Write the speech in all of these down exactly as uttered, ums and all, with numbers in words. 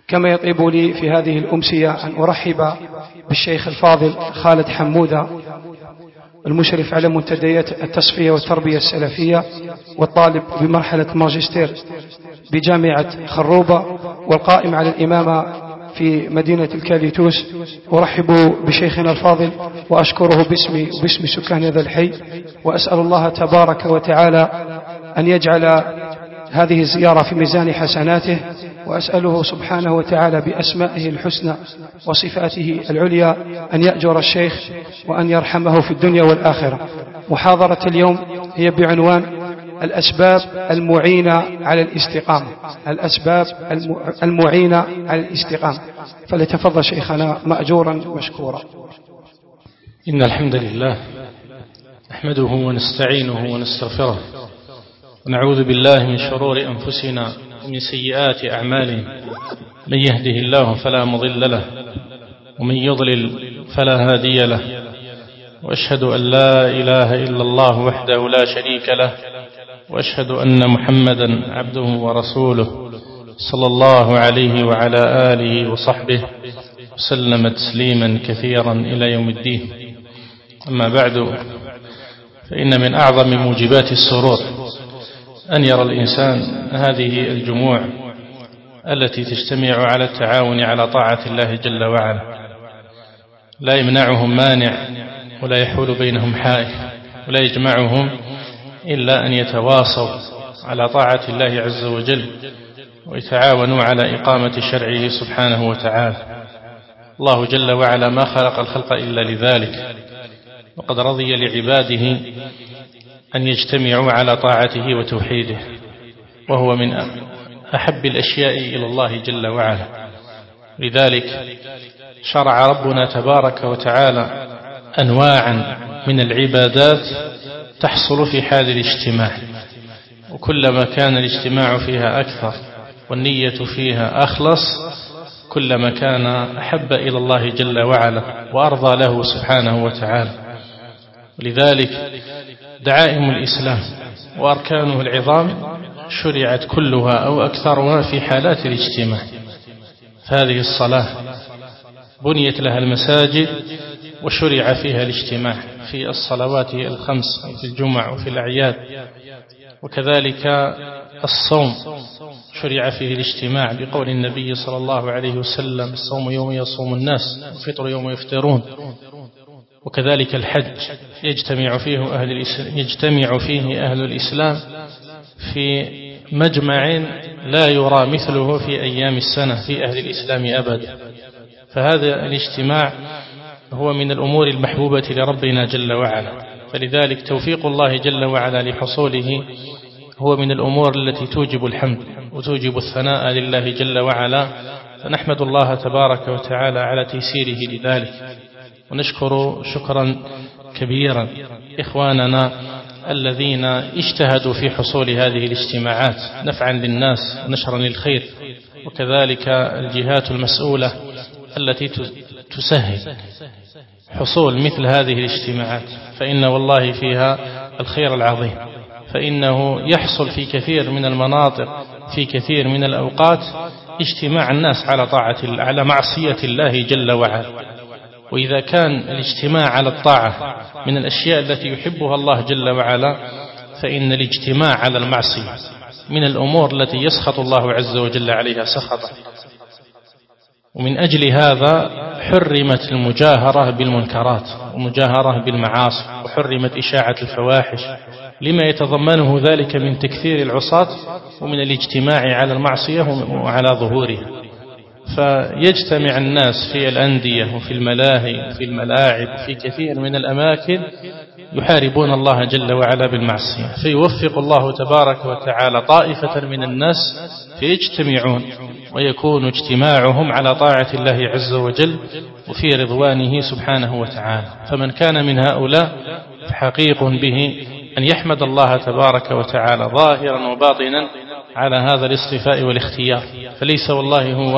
كما يطيب لي في هذه الأمسية أن أرحب بالشيخ الفاضل خالد حمودة، المشرف على منتديات التصفية والتربية السلفية، والطالب بمرحلة ماجستير بجامعة خروبة، والقائم على الإمامة في مدينة الكاليتوس. أرحب بشيخنا الفاضل وأشكره باسمي وباسم سكان هذا الحي، وأسأل الله تبارك وتعالى أن يجعل هذه الزيارة في ميزان حسناته، وأسأله سبحانه وتعالى بأسمائه الحسنى وصفاته العليا أن يأجر الشيخ وأن يرحمه في الدنيا والآخرة. محاضرة اليوم هي بعنوان الأسباب المعينة على الاستقامة. الأسباب المعينة على الاستقامة. فليتفضل شيخنا مأجورا مشكورا. إن الحمد لله نحمده ونستعينه ونستغفره، ونعوذ بالله من شرور أنفسنا ومن سيئات أعمالنا. من يهده الله فلا مضل له، ومن يضلل فلا هادي له، وأشهد أن لا إله إلا الله وحده لا شريك له، وأشهد أن محمدا عبده ورسوله صلى الله عليه وعلى آله وصحبه وسلم تسليما كثيرا إلى يوم الدين. أما بعد، فإن من أعظم موجبات السرور أن يرى الإنسان هذه الجموع التي تجتمع على التعاون على طاعة الله جل وعلا، لا يمنعهم مانع ولا يحول بينهم حائل، ولا يجمعهم إلا أن يتواصوا على طاعة الله عز وجل، ويتعاونوا على إقامة شرعه سبحانه وتعالى. الله جل وعلا ما خلق الخلق إلا لذلك، وقد رضي لعباده أن يجتمعوا على طاعته وتوحيده، وهو من أحب الأشياء إلى الله جل وعلا. لذلك شرع ربنا تبارك وتعالى أنواعا من العبادات تحصل في حال الاجتماع، وكلما كان الاجتماع فيها أكثر والنية فيها أخلص، كلما كان أحب إلى الله جل وعلا وأرضى له سبحانه وتعالى. ولذلك دعائم الإسلام وأركانه العظام شرعت كلها أو أكثرها في حالات الاجتماع. فهذه الصلاة بنيت لها المساجد وشرع فيها الاجتماع في الصلوات الخمس في الجمع وفي الأعياد. وكذلك الصوم شرع فيه الاجتماع بقول النبي صلى الله عليه وسلم: الصوم يوم يصوم الناس، والفطر يوم يفطرون. وكذلك الحج يجتمع فيه أهل الإسلام, يجتمع فيه أهل الإسلام في مجمع لا يرى مثله في أيام السنة في أهل الإسلام أبدا. فهذا الاجتماع هو من الأمور المحبوبة لربنا جل وعلا، فلذلك توفيق الله جل وعلا لحصوله هو من الأمور التي توجب الحمد وتوجب الثناء لله جل وعلا. فنحمد الله تبارك وتعالى على تيسيره لذلك، ونشكر شكرا كبيرا إخواننا الذين اجتهدوا في حصول هذه الاجتماعات نفعا للناس ونشرا للخير، وكذلك الجهات المسؤولة التي تسهل حصول مثل هذه الاجتماعات، فإن والله فيها الخير العظيم. فإنه يحصل في كثير من المناطق في كثير من الأوقات اجتماع الناس على طاعة على معصية الله جل وعلا. وإذا كان الاجتماع على الطاعة من الأشياء التي يحبها الله جل وعلا، فإن الاجتماع على المعصية من الأمور التي يسخط الله عز وجل عليها سخطا. ومن أجل هذا حرمت المجاهرة بالمنكرات ومجاهرة بالمعاصي، وحرمت إشاعة الفواحش لما يتضمنه ذلك من تكثير العصاة ومن الاجتماع على المعصية وعلى ظهورها. فيجتمع الناس في الأندية وفي الملاهي وفي الملاعب وفي كثير من الأماكن يحاربون الله جل وعلا بالمعصية، فيوفق الله تبارك وتعالى طائفة من الناس فيجتمعون ويكون اجتماعهم على طاعة الله عز وجل وفي رضوانه سبحانه وتعالى. فمن كان من هؤلاء فحقيق به أن يحمد الله تبارك وتعالى ظاهرا وباطنا على هذا الاصطفاء والاختيار، فليس والله هو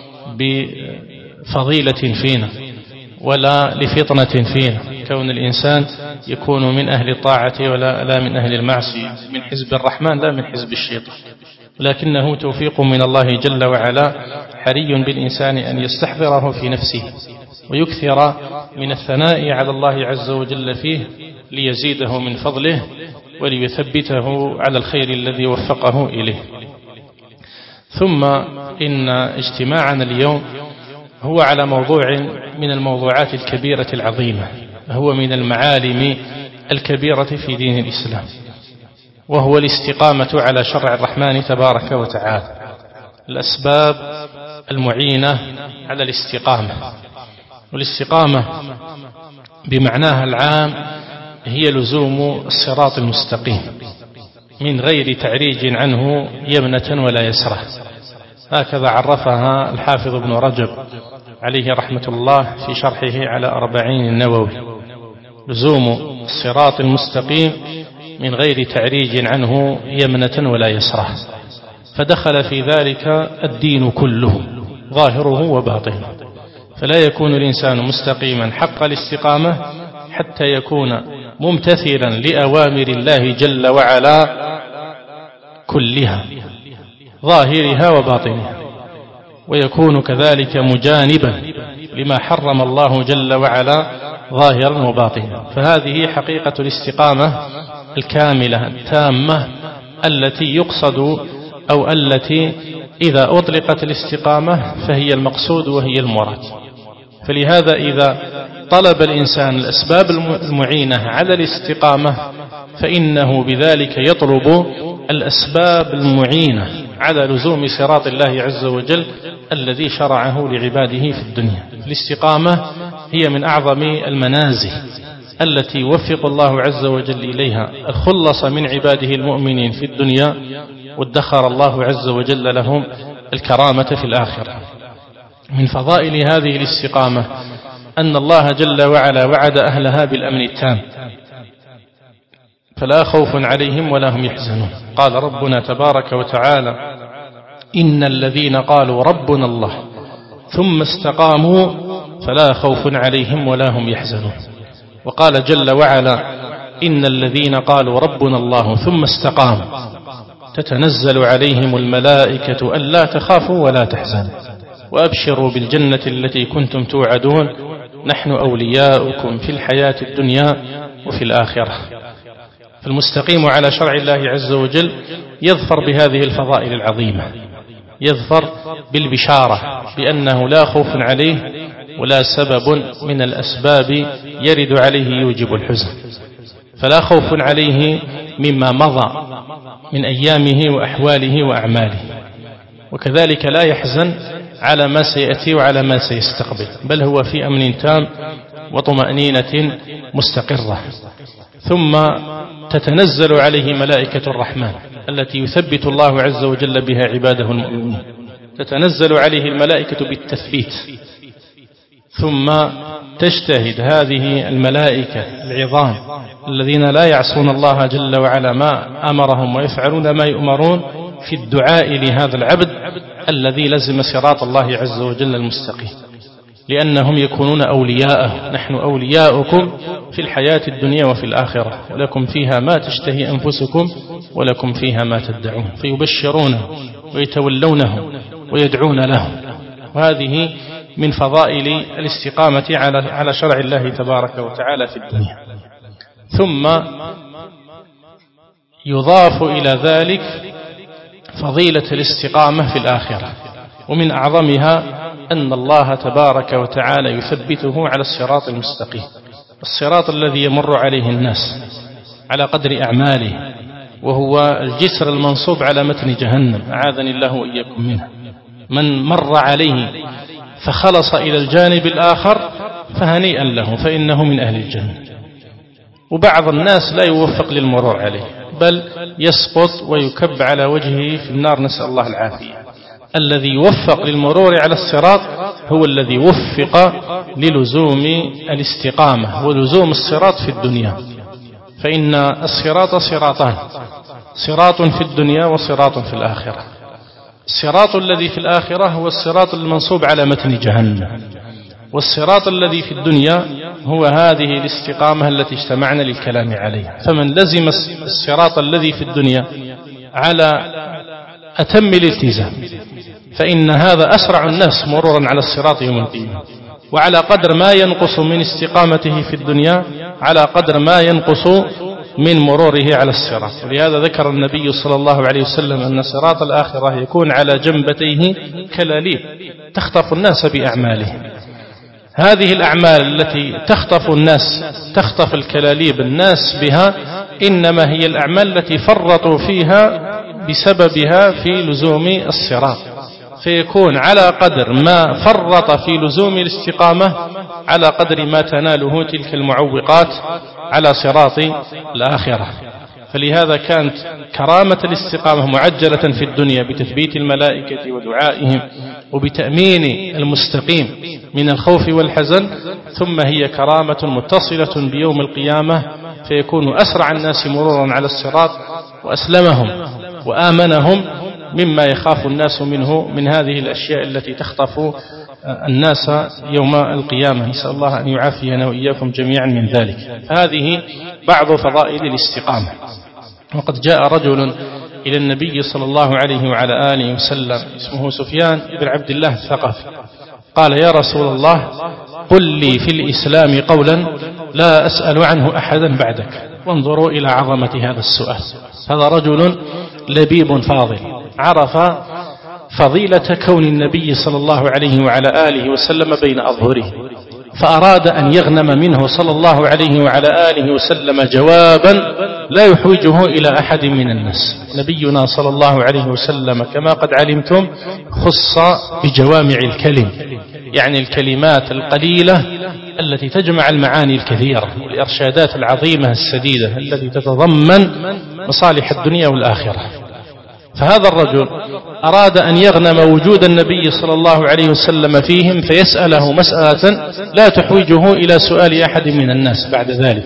بفضيلة فينا ولا لفطنة فينا كون الإنسان يكون من أهل الطاعة ولا لا من أهل المعصية، من حزب الرحمن لا من حزب الشيطان. لكنه توفيق من الله جل وعلا، حري بالإنسان أن يستحضره في نفسه ويكثر من الثناء على الله عز وجل فيه ليزيده من فضله وليثبته على الخير الذي وفقه إليه. ثم إن اجتماعنا اليوم هو على موضوع من الموضوعات الكبيرة العظيمة، هو من المعالم الكبيرة في دين الإسلام، وهو الاستقامة على شرع الرحمن تبارك وتعالى. الأسباب المعينة على الاستقامة، والاستقامة بمعناها العام هي لزوم الصراط المستقيم من غير تعريج عنه يمنة ولا يسرة، هكذا عرفها الحافظ ابن رجب عليه رحمة الله في شرحه على أربعين النووي: لزوم الصراط المستقيم من غير تعريج عنه يمنة ولا يسرة، فدخل في ذلك الدين كله ظاهره وباطنه، فلا يكون الإنسان مستقيما حق الاستقامة حتى يكون ممتثلا لأوامر الله جل وعلا كلها ظاهرها وباطنها، ويكون كذلك مجانبا لما حرم الله جل وعلا ظاهرا وباطنا. فهذه حقيقة الاستقامة الكاملة التامة التي يقصد أو التي إذا أطلقت الاستقامة فهي المقصود وهي المراد. فلهذا إذا طلب الإنسان الأسباب المعينة على الاستقامة فإنه بذلك يطلب الأسباب المعينة على لزوم صراط الله عز وجل الذي شرعه لعباده في الدنيا. الاستقامة هي من أعظم المنازل التي يوفق الله عز وجل إليها الخلص من عباده المؤمنين في الدنيا، وادخر الله عز وجل لهم الكرامة في الآخرة. من فضائل هذه الاستقامة أن الله جل وعلا وعد أهلها بالأمن التام، فلا خوف عليهم ولا هم يحزنون. قال ربنا تبارك وتعالى: إن الذين قالوا ربنا الله ثم استقاموا فلا خوف عليهم ولا هم يحزنون. وقال جل وعلا: إن الذين قالوا ربنا الله ثم استقاموا تتنزل عليهم الملائكة ألا تخافوا ولا تحزنوا وأبشروا بالجنة التي كنتم توعدون نحن أولياؤكم في الحياة الدنيا وفي الآخرة. فالمستقيم على شرع الله عز وجل يظفر بهذه الفضائل العظيمة، يظفر بالبشارة بأنه لا خوف عليه ولا سبب من الأسباب يرد عليه يوجب الحزن، فلا خوف عليه مما مضى من أيامه وأحواله وأعماله، وكذلك لا يحزن على ما سيأتي وعلى ما سيستقبل، بل هو في أمن تام وطمأنينة مستقرة. ثم تتنزل عليه ملائكة الرحمن التي يثبت الله عز وجل بها عباده المؤمنين، تتنزل عليه الملائكة بالتثبيت. ثم تجتهد هذه الملائكة العظام الذين لا يعصون الله جل وعلا ما أمرهم ويفعلون ما يؤمرون في الدعاء لهذا العبد الذي لزم صراط الله عز وجل المستقيم، لأنهم يكونون أولياءه. نحن أولياؤكم في الحياة الدنيا وفي الآخرة ولكم فيها ما تشتهي أنفسكم ولكم فيها ما تدعون، فيبشرونه ويتولونه ويدعون له. وهذه من فضائل الاستقامة على على شرع الله تبارك وتعالى في الدنيا. ثم يضاف إلى ذلك فضيلة الاستقامة في الآخرة، ومن أعظمها أن الله تبارك وتعالى يثبته على الصراط المستقيم، الصراط الذي يمر عليه الناس على قدر أعماله، وهو الجسر المنصوب على متن جهنم، أعاذني الله وإياكم منه. من مر عليه فخلص إلى الجانب الآخر فهنيئا له، فإنه من أهل الجنة. وبعض الناس لا يوفق للمرور عليه، بل يسقط ويكب على وجهه في النار، نسأل الله العافية. الذي يوفق للمرور على الصراط هو الذي وفق للزوم الاستقامة ولزوم الصراط في الدنيا، فإن الصراط صراطان: صراط في الدنيا وصراط في الآخرة. الصراط الذي في الآخرة هو الصراط المنصوب على متن جهنم، والصراط الذي في الدنيا هو هذه الاستقامة التي اجتمعنا للكلام عليها. فمن لزم الصراط الذي في الدنيا على أتم الالتزام، فإن هذا أسرع الناس مرورا على الصراط يوم القيامة. وعلى قدر ما ينقص من استقامته في الدنيا على قدر ما ينقص من مروره على الصراط. ولهذا ذكر النبي صلى الله عليه وسلم أن صراط الآخرة يكون على جنبتيه كلاليب تخطف الناس بأعمالهم. هذه الأعمال التي تخطف الناس تخطف الكلاليب الناس بها إنما هي الأعمال التي فرطوا فيها بسببها في لزوم الصراط، فيكون على قدر ما فرط في لزوم الاستقامة على قدر ما تناله تلك المعوقات على صراط الآخرة. فلهذا كانت كرامة الاستقامة معجلة في الدنيا بتثبيت الملائكة ودعائهم وبتأمين المستقيم من الخوف والحزن، ثم هي كرامة متصلة بيوم القيامة فيكون أسرع الناس مرورا على الصراط وأسلمهم وآمنهم مما يخاف الناس منه من هذه الأشياء التي تخطف الناس يوم القيامة. نسأل الله أن يعافينا وإياكم جميعا من ذلك. هذه بعض فضائل الاستقامة. وقد جاء رجل إلى النبي صلى الله عليه وعلى آله وسلم اسمه سفيان بن عبد الله الثقفي، قال: يا رسول الله، قل لي في الإسلام قولا لا أسأل عنه أحدا بعدك. وانظروا إلى عظمة هذا السؤال. هذا رجل لبيب فاضل عرف فضيلة كون النبي صلى الله عليه وعلى آله وسلم بين أظهره، فأراد أن يغنم منه صلى الله عليه وعلى آله وسلم جوابا لا يحوجه إلى أحد من الناس. نبينا صلى الله عليه وسلم كما قد علمتم خص بجوامع الكلم، يعني الكلمات القليلة التي تجمع المعاني الكثيرة والإرشادات العظيمة السديدة التي تتضمن مصالح الدنيا والآخرة. فهذا الرجل أراد أن يغنم وجود النبي صلى الله عليه وسلم فيهم فيسأله مسألة لا تحوجه إلى سؤال أحد من الناس بعد ذلك.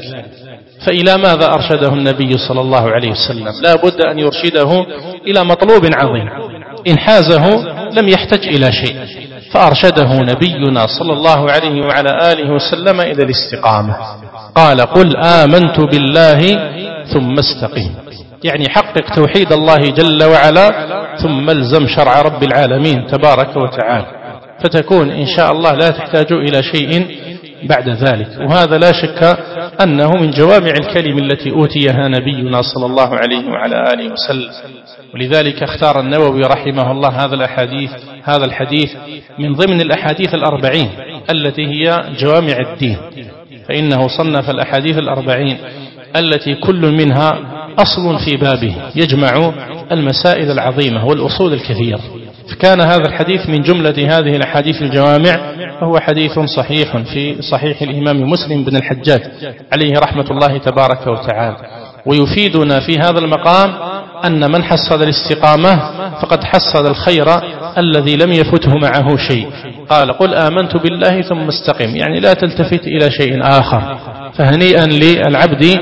فإلى ماذا أرشده النبي صلى الله عليه وسلم؟ لا بد أن يرشده إلى مطلوب عظيم إن حازه لم يحتج إلى شيء، فأرشده نبينا صلى الله عليه وعلى آله وسلم إلى الاستقامة. قال: قل آمنت بالله ثم استقم، يعني حقق توحيد الله جل وعلا ثم الزم شرع رب العالمين تبارك وتعالى، فتكون إن شاء الله لا تحتاج إلى شيء بعد ذلك. وهذا لا شك أنه من جوامع الكلم التي أوتيها نبينا صلى الله عليه وعلى آله وسلم. ولذلك اختار النووي رحمه الله هذا الأحاديث هذا الحديث من ضمن الأحاديث الأربعين التي هي جوامع الدين، فإنه صنف الأحاديث الأربعين التي كل منها أصل في بابه يجمع المسائل العظيمة والأصول الكثيرة. فكان هذا الحديث من جملة هذه الأحاديث الجوامع، وهو حديث صحيح في صحيح الإمام مسلم بن الحجاج عليه رحمة الله تبارك وتعالى. ويفيدنا في هذا المقام أن من حصل الاستقامة فقد حصل الخير الذي لم يفته معه شيء. قال: قل آمنت بالله ثم استقم، يعني لا تلتفت إلى شيء آخر. فهنيئا للعبد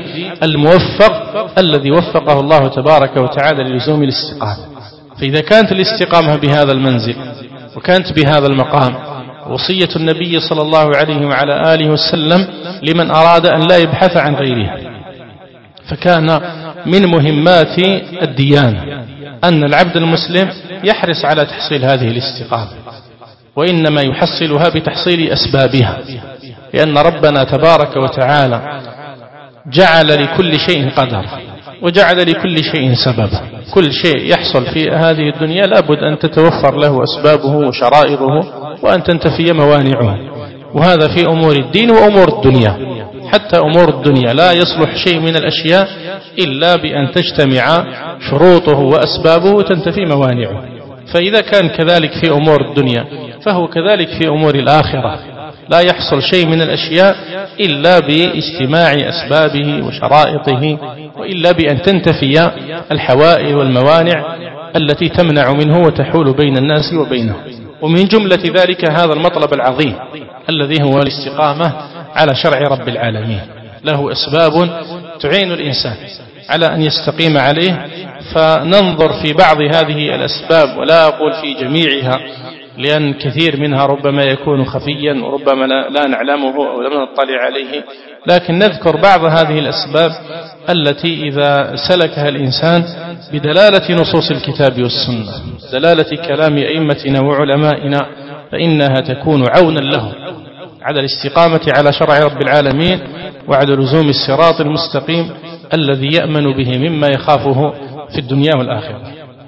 الموفق الذي وفقه الله تبارك وتعالى للزوم الاستقامة. فإذا كانت الاستقامة بهذا المنزل وكانت بهذا المقام، وصية النبي صلى الله عليه وعلى آله وسلم لمن أراد أن لا يبحث عن غيرها. فكان من مهمات الديانة أن العبد المسلم يحرص على تحصيل هذه الاستقامة، وإنما يحصلها بتحصيل أسبابها، لأن ربنا تبارك وتعالى جعل لكل شيء قدر وجعل لكل شيء سببا. كل شيء يحصل في هذه الدنيا لابد أن تتوفر له أسبابه وشرائطه وأن تنتفي موانعه، وهذا في أمور الدين وأمور الدنيا. حتى أمور الدنيا لا يصلح شيء من الأشياء إلا بأن تجتمع شروطه وأسبابه وتنتفي موانعه. فإذا كان كذلك في أمور الدنيا فهو كذلك في أمور الآخرة. لا يحصل شيء من الأشياء إلا باجتماع أسبابه وشرائطه، وإلا بأن تنتفي الحوائل والموانع التي تمنع منه وتحول بين الناس وبينه. ومن جملة ذلك هذا المطلب العظيم الذي هو الاستقامة على شرع رب العالمين. له أسباب تعين الإنسان على أن يستقيم عليه، فننظر في بعض هذه الأسباب ولا أقول في جميعها، لأن كثير منها ربما يكون خفيا وربما لا نعلمه أو لم نطلع عليه لكن نذكر بعض هذه الأسباب التي إذا سلكها الإنسان بدلالة نصوص الكتاب والسنة، دلالة كلام أئمتنا وعلمائنا، فإنها تكون عونا له على الاستقامة على شرع رب العالمين وعلى لزوم الصراط المستقيم الذي يأمن به مما يخافه في الدنيا والآخرة.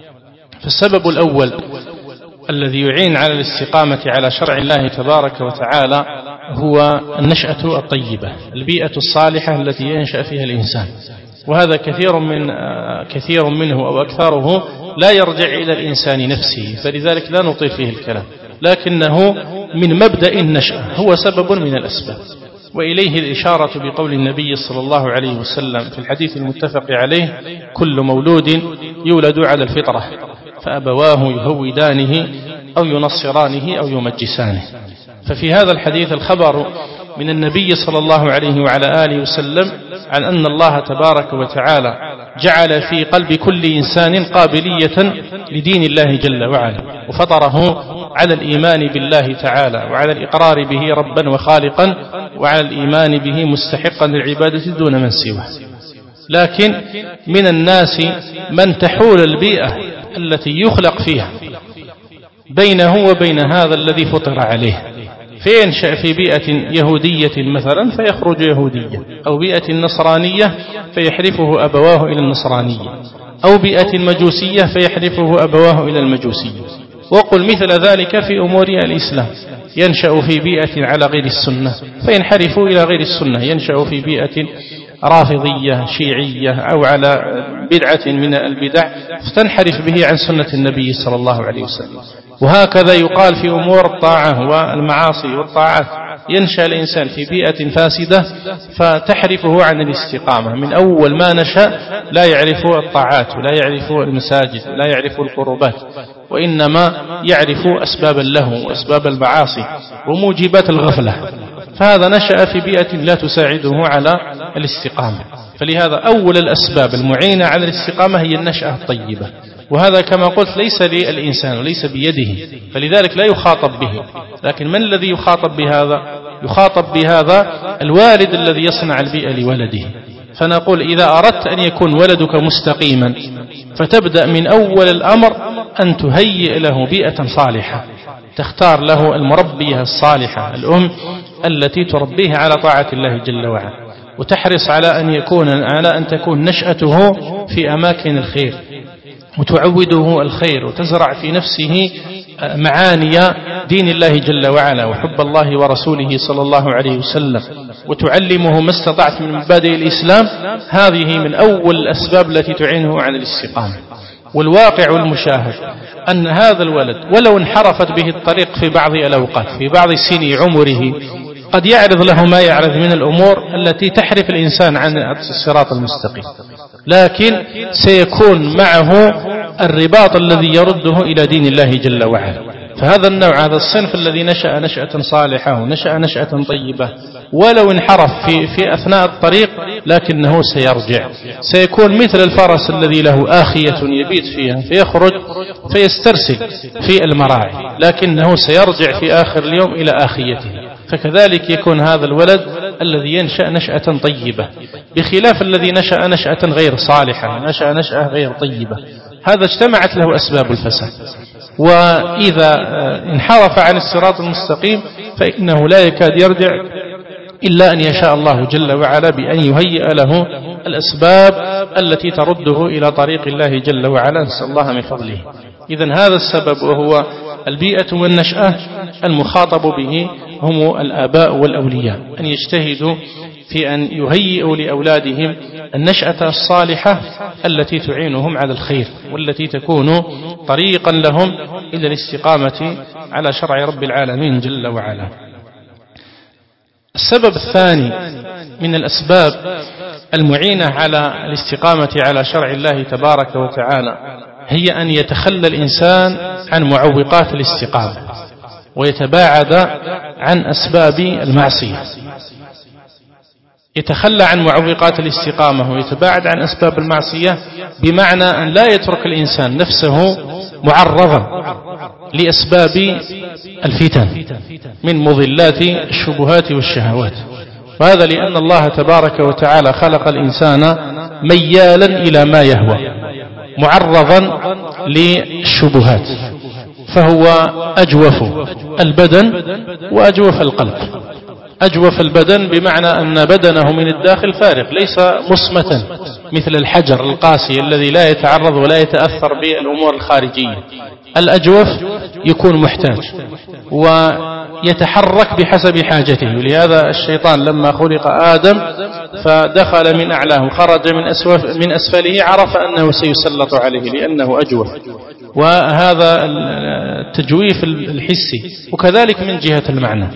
فالسبب الأول الذي يعين على الاستقامة على شرع الله تبارك وتعالى هو النشأة الطيبة، البيئة الصالحة التي ينشأ فيها الإنسان، وهذا كثير من كثير منه أو أكثره لا يرجع إلى الإنسان نفسه، فلذلك لا نطيل فيه الكلام، لكنه من مبدأ النشأة هو سبب من الأسباب. وإليه الإشارة بقول النبي صلى الله عليه وسلم في الحديث المتفق عليه: كل مولود يولد على الفطرة فأبواه يهودانه أو ينصرانه أو يمجسانه. ففي هذا الحديث الخبر من النبي صلى الله عليه وعلى آله وسلم عن أن الله تبارك وتعالى جعل في قلب كل إنسان قابلية لدين الله جل وعلا، وفطره على الإيمان بالله تعالى وعلى الإقرار به ربا وخالقا وعلى الإيمان به مستحقا للعبادة دون من سواه. لكن من الناس من تحول البيئة التي يخلق فيها بينه وبين هذا الذي فطر عليه، فينشأ في بيئة يهودية مثلا فيخرج يهوديا، أو بيئة نصرانية فيحرفه أبواه إلى النصرانية، أو بيئة مجوسية فيحرفه أبواه إلى المجوسية. وقل مثل ذلك في أمور الإسلام، ينشأ في بيئة على غير السنة فينحرف إلى غير السنة، ينشأ في بيئة رافضية شيعية أو على بدعة من البدع فتنحرف به عن سنة النبي صلى الله عليه وسلم. وهكذا يقال في أمور الطاعة والمعاصي والطاعات، ينشأ الإنسان في بيئة فاسدة فتحرفه عن الاستقامة، من أول ما نشأ لا يعرف الطاعات ولا يعرف المساجد ولا يعرف القربات، وإنما يعرف أسباب اللهو وأسباب المعاصي وموجبات الغفلة، فهذا نشأ في بيئة لا تساعده على الاستقامة. فلهذا أول الأسباب المعينة على الاستقامة هي النشأة الطيبة، وهذا كما قلت ليس للإنسان وليس بيده، فلذلك لا يخاطب به. لكن من الذي يخاطب بهذا؟ يخاطب بهذا الوالد الذي يصنع البيئة لولده. فنقول إذا أردت أن يكون ولدك مستقيما فتبدأ من أول الأمر أن تهيئ له بيئة صالحة، تختار له المربية الصالحة، الأم التي تربيه على طاعة الله جل وعلا، وتحرص على أن يكون على أن تكون نشأته في أماكن الخير، وتعوده الخير، وتزرع في نفسه معاني دين الله جل وعلا وحب الله ورسوله صلى الله عليه وسلم، وتعلمه ما استطعت من مبادئ الإسلام. هذه من أول الأسباب التي تعينه على الاستقامة. والواقع والمشاهد أن هذا الولد ولو انحرفت به الطريق في بعض الأوقات في بعض سني عمره قد يعرض له ما يعرض من الأمور التي تحرف الإنسان عن الصراط المستقيم، لكن سيكون معه الرباط الذي يرده إلى دين الله جل وعلا. فهذا النوع، هذا الصنف الذي نشأ نشأة صالحة ونشأ نشأة طيبة، ولو انحرف في, في أثناء الطريق لكنه سيرجع، سيكون مثل الفرس الذي له آخية يبيت فيها فيخرج فيسترسل في المراعي، لكنه سيرجع في آخر اليوم إلى آخيته. فكذلك يكون هذا الولد الذي ينشأ نشأة طيبة، بخلاف الذي نشأ نشأة غير صالحة، نشأ نشأة غير طيبة، هذا اجتمعت له أسباب الفساد. وإذا انحرف عن الصراط المستقيم فإنه لا يكاد يرجع إلا أن يشاء الله جل وعلا بأن يهيئ له الأسباب التي ترده إلى طريق الله جل وعلا، نسأل الله من فضله. إذن هذا السبب وهو البيئة والنشأة المخاطب به هم الآباء والأولياء، أن يجتهدوا في أن يهيئوا لأولادهم النشأة الصالحة التي تعينهم على الخير، والتي تكون طريقا لهم إلى الاستقامة على شرع رب العالمين جل وعلا. السبب الثاني من الأسباب المعينة على الاستقامة على شرع الله تبارك وتعالى هي أن يتخلى الإنسان عن معوقات الاستقامة ويتباعد عن أسباب المعصية. يتخلى عن معوقات الاستقامة ويتباعد عن أسباب المعصية بمعنى أن لا يترك الإنسان نفسه معرضا لأسباب الفتن من مضلات الشبهات والشهوات، وهذا لأن الله تبارك وتعالى خلق الإنسان ميالا إلى ما يهوى معرضا للشبهات، فهو أجوف البدن وأجوف القلب. أجوف البدن بمعنى أن بدنه من الداخل فارغ ليس مصمتا مثل الحجر القاسي الذي لا يتعرض ولا يتأثر بالأمور الخارجية. الأجوف يكون محتاج ويتحرك بحسب حاجته، ولهذا الشيطان لما خلق آدم فدخل من أعلاه خرج من, من أسفله عرف أنه سيسلط عليه لأنه أجوف، وهذا التجويف الحسي. وكذلك من جهة المعنى،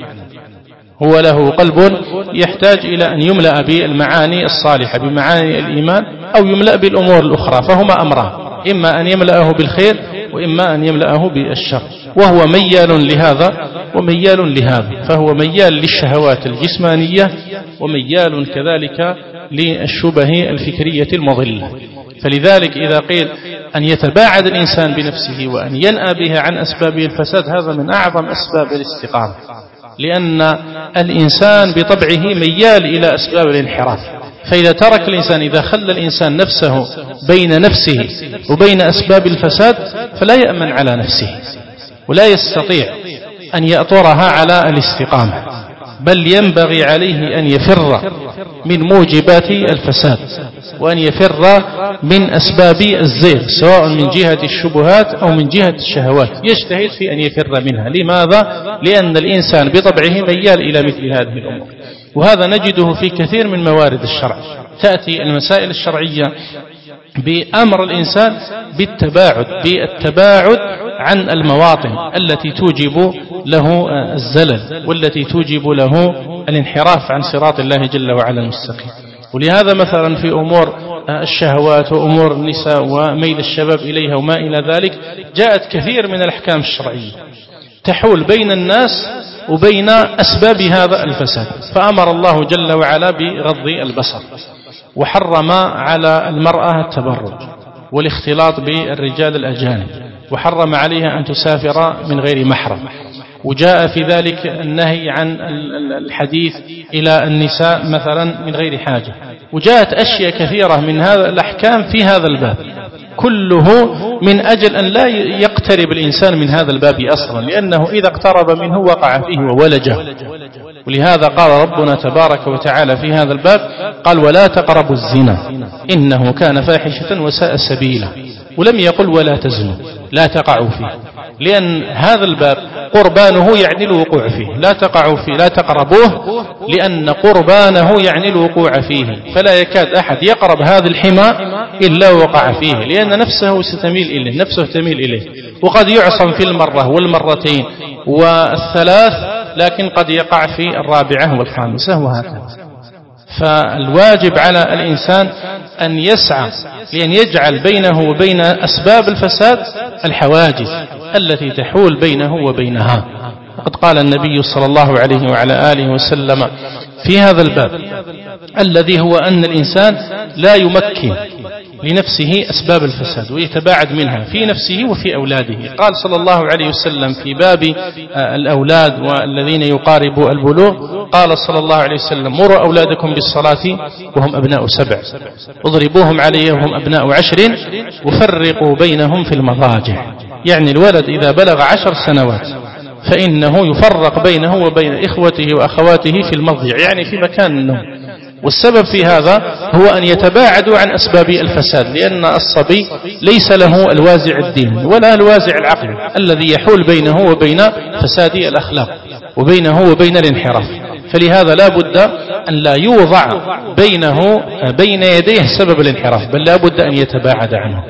هو له قلب يحتاج إلى أن يملأ بالمعاني الصالحة بمعاني الإيمان أو يملأ بالأمور الأخرى، فهما أمران، إما أن يملأه بالخير وإما أن يملأه بالشر، وهو ميال لهذا وميال لهذا، فهو ميال للشهوات الجسمانية وميال كذلك للشبه الفكرية المضلة. فلذلك إذا قيل أن يتباعد الإنسان بنفسه وأن ينأى بها عن أسبابه الفساد، هذا من أعظم أسباب الاستقامة، لأن الإنسان بطبعه ميال إلى أسباب الانحراف. فإذا ترك الإنسان، إذا خلى الإنسان نفسه بين نفسه وبين أسباب الفساد فلا يأمن على نفسه ولا يستطيع أن يأطرها على الاستقامة، بل ينبغي عليه أن يفر من موجبات الفساد وأن يفر من أسباب الزيغ، سواء من جهة الشبهات أو من جهة الشهوات، يجتهد في أن يفر منها. لماذا؟ لأن الإنسان بطبعه ميال إلى مثل هذه الأمور، وهذا نجده في كثير من موارد الشرع. تأتي المسائل الشرعية بأمر الإنسان بالتباعد بالتباعد عن المواطن التي توجب له الزلل والتي توجب له الانحراف عن صراط الله جل وعلا المستقيم. ولهذا مثلا في أمور الشهوات وأمور النساء وميل الشباب إليها وما إلى ذلك، جاءت كثير من الأحكام الشرعية تحول بين الناس وبين أسباب هذا الفساد. فأمر الله جل وعلا بغض البصر، وحرم على المرأة التبرج والاختلاط بالرجال الأجانب، وحرم عليها أن تسافر من غير محرم، وجاء في ذلك النهي عن الحديث إلى النساء مثلا من غير حاجة، وجاءت أشياء كثيرة من هذا الأحكام في هذا الباب، كله من أجل أن لا يقترب الإنسان من هذا الباب أصلا، لأنه إذا اقترب منه وقع فيه وولجه. ولهذا قال ربنا تبارك وتعالى في هذا الباب، قال ولا تقربوا الزنا إنه كان فاحشة وساء سبيلا، ولم يقل ولا تزنوا، لا تقعوا فيه، لأن هذا الباب قربانه يعني الوقوع فيه، لا تقعوا فيه لا تقربوه، لأن قربانه يعني الوقوع فيه، فلا يكاد أحد يقرب هذا الحمى إلا وقع فيه، لأن نفسه ستميل إليه، نفسه تميل إليه، وقد يعصم في المرة والمرتين والثلاث، لكن قد يقع في الرابعة والخامسة وهكذا. فالواجب على الإنسان أن يسعى لأن يجعل بينه وبين أسباب الفساد الحواجز التي تحول بينه وبينها. وقد قال النبي صلى الله عليه وعلى آله وسلم في هذا الباب الذي هو أن الإنسان لا يمكن لنفسه أسباب الفساد ويتباعد منها في نفسه وفي أولاده. قال صلى الله عليه وسلم في باب الأولاد والذين يقاربوا البلوغ، قال صلى الله عليه وسلم مروا أولادكم بالصلاة وهم أبناء سبع، اضربوهم عليها وهم أبناء عشر، وفرقوا بينهم في المضاجع. يعني الولد إذا بلغ عشر سنوات فإنه يفرق بينه وبين إخوته وأخواته في المضجع، يعني في مكان النوم. والسبب في هذا هو أن يتباعدوا عن أسباب الفساد، لأن الصبي ليس له الوازع الديني ولا الوازع العقلي الذي يحول بينه وبين فساد الأخلاق وبينه وبين الانحراف. فلهذا لا بد أن لا يوضع بينه بين يديه سبب الانحراف، بل لا بد أن يتباعد عنه.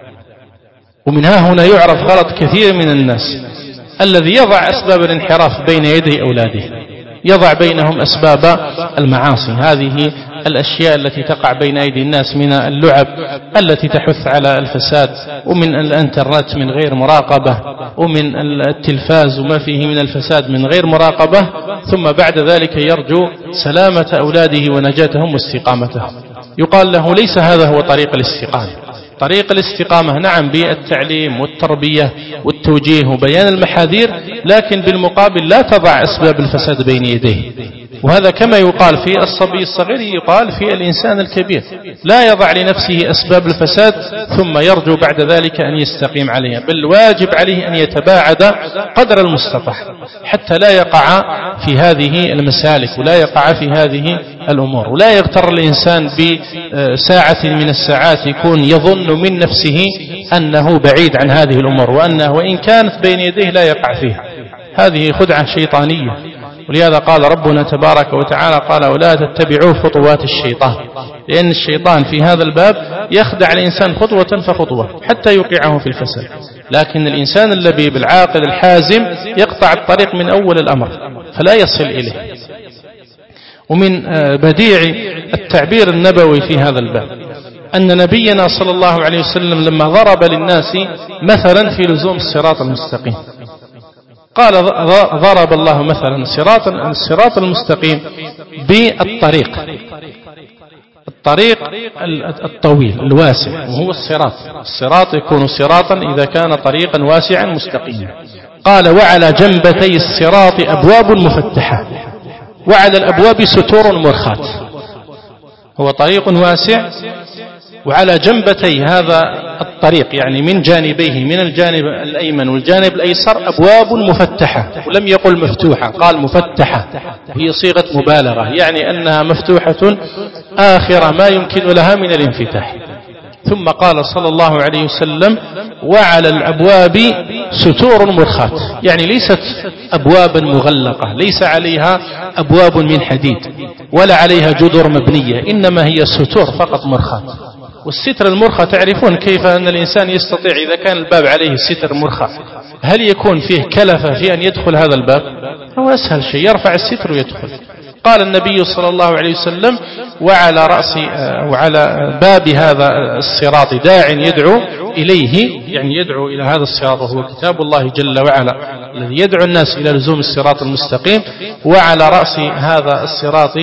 ومن ها هنا يعرف غلط كثير من الناس الذي يضع أسباب الانحراف بين يدي أولاده، يضع بينهم أسباب المعاصي، هذه الأشياء التي تقع بين أيدي الناس من اللعب التي تحث على الفساد، ومن الانترنت من غير مراقبة، ومن التلفاز وما فيه من الفساد من غير مراقبة، ثم بعد ذلك يرجو سلامة أولاده ونجاتهم واستقامتهم. يقال له ليس هذا هو طريق الاستقامة. طريق الاستقامة نعم بالتعليم والتربية والتوجيه وبيان المحاذير، لكن بالمقابل لا تضع أسباب الفساد بين يديه، وهذا كما يقال في الصبي الصغير يقال في الإنسان الكبير، لا يضع لنفسه أسباب الفساد ثم يرجو بعد ذلك أن يستقيم عليها، بل واجب عليه أن يتباعد قدر المستطاع حتى لا يقع في هذه المسالك ولا يقع في هذه الأمور، ولا يغتر الإنسان بساعة من الساعات يكون يظن من نفسه أنه بعيد عن هذه الأمور، وأنه وإن كانت بين يديه لا يقع فيها. هذه خدعة شيطانية، ولهذا قال ربنا تبارك وتعالى قال ولا تتبعوا خطوات الشيطان، لأن الشيطان في هذا الباب يخدع الإنسان خطوة فخطوة حتى يوقعه في الفساد، لكن الإنسان اللبيب العاقل الحازم يقطع الطريق من أول الأمر فلا يصل إليه. ومن بديع التعبير النبوي في هذا الباب أن نبينا صلى الله عليه وسلم لما ضرب للناس مثلا في لزوم الصراط المستقيم قال ضرب الله مثلا صراط الصراط المستقيم بالطريق، الطريق الطويل الواسع وهو الصراط، الصراط يكون صراطا إذا كان طريقا واسعا مستقيما. قال وعلى جنبتي الصراط أبواب مفتحة، وعلى الأبواب ستور مرخاة، هو طريق واسع وعلى جنبتي هذا الطريق يعني من جانبيه من الجانب الأيمن والجانب الأيسر أبواب مفتحة، ولم يقل مفتوحة قال مفتحة، هي صيغة مبالغة يعني أنها مفتوحة آخر ما يمكن لها من الانفتاح. ثم قال صلى الله عليه وسلم وعلى الأبواب ستور مرخاة، يعني ليست أبوابا مغلقة، ليس عليها أبواب من حديد ولا عليها جدر مبنية، إنما هي ستور فقط مرخاة. والستر المرخى تعرفون كيف أن الإنسان يستطيع إذا كان الباب عليه ستر مرخى هل يكون فيه كلفة في أن يدخل هذا الباب؟ هو أسهل شيء يرفع الستر ويدخل. قال النبي صلى الله عليه وسلم وعلى رأس وعلى باب هذا الصراط داع يدعو إليه، يعني يدعو إلى هذا الصراط وهو كتاب الله جل وعلا الذي يدعو الناس إلى لزوم الصراط المستقيم، وعلى رأس هذا الصراط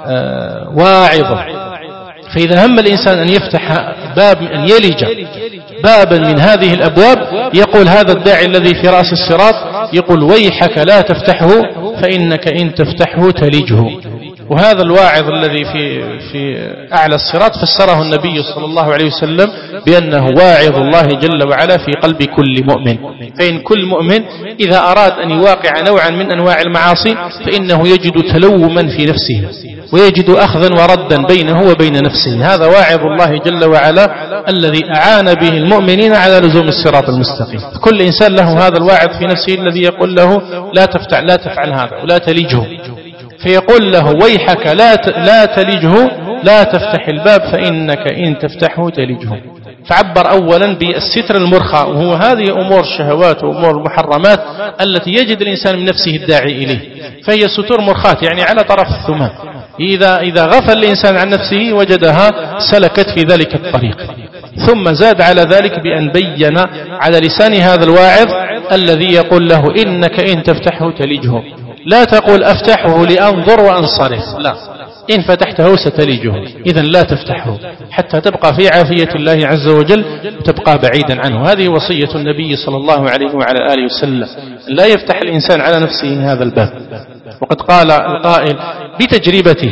واعظ. فإذا هم الإنسان أن يفتح باب أن يلج بابا من هذه الأبواب يقول هذا الداعي الذي في رأس الصراط يقول ويحك لا تفتحه فإنك إن تفتحه تلجه. وهذا الواعظ الذي في في أعلى الصراط فسره النبي صلى الله عليه وسلم بأنه واعظ الله جل وعلا في قلب كل مؤمن، فإن كل مؤمن إذا أراد أن يواقع نوعا من أنواع المعاصي فإنه يجد تلوما في نفسه ويجد أخذا وردا بينه وبين نفسه. هذا واعظ الله جل وعلا الذي أعان به المؤمنين على لزوم الصراط المستقيم. كل إنسان له هذا الواعظ في نفسه الذي يقول له لا تفتح لا تفعل هذا ولا تلجه، فيقول له ويحك لا لا تلجه لا تفتح الباب فإنك إن تفتحه تلجه. فعبر أولا بالستر المرخى، وهو هذه أمور الشهوات وأمور المحرمات التي يجد الإنسان من نفسه الداعي إليه، فهي ستور مرخاة يعني على طرف الثمان، إذا إذا غفل الإنسان عن نفسه وجدها سلكت في ذلك الطريق. ثم زاد على ذلك بأن بين على لسان هذا الواعظ الذي يقول له إنك إن تفتحه تلجه، لا تقول أفتحه لأنظر وأنصرف، لا، إن فتحته ستلجه، إذن لا تفتحه حتى تبقى في عافية الله عز وجل وتبقى بعيدا عنه. هذه وصية النبي صلى الله عليه وعلى آله وسلم، لا يفتح الإنسان على نفسه هذا الباب. وقد قال القائل بتجربته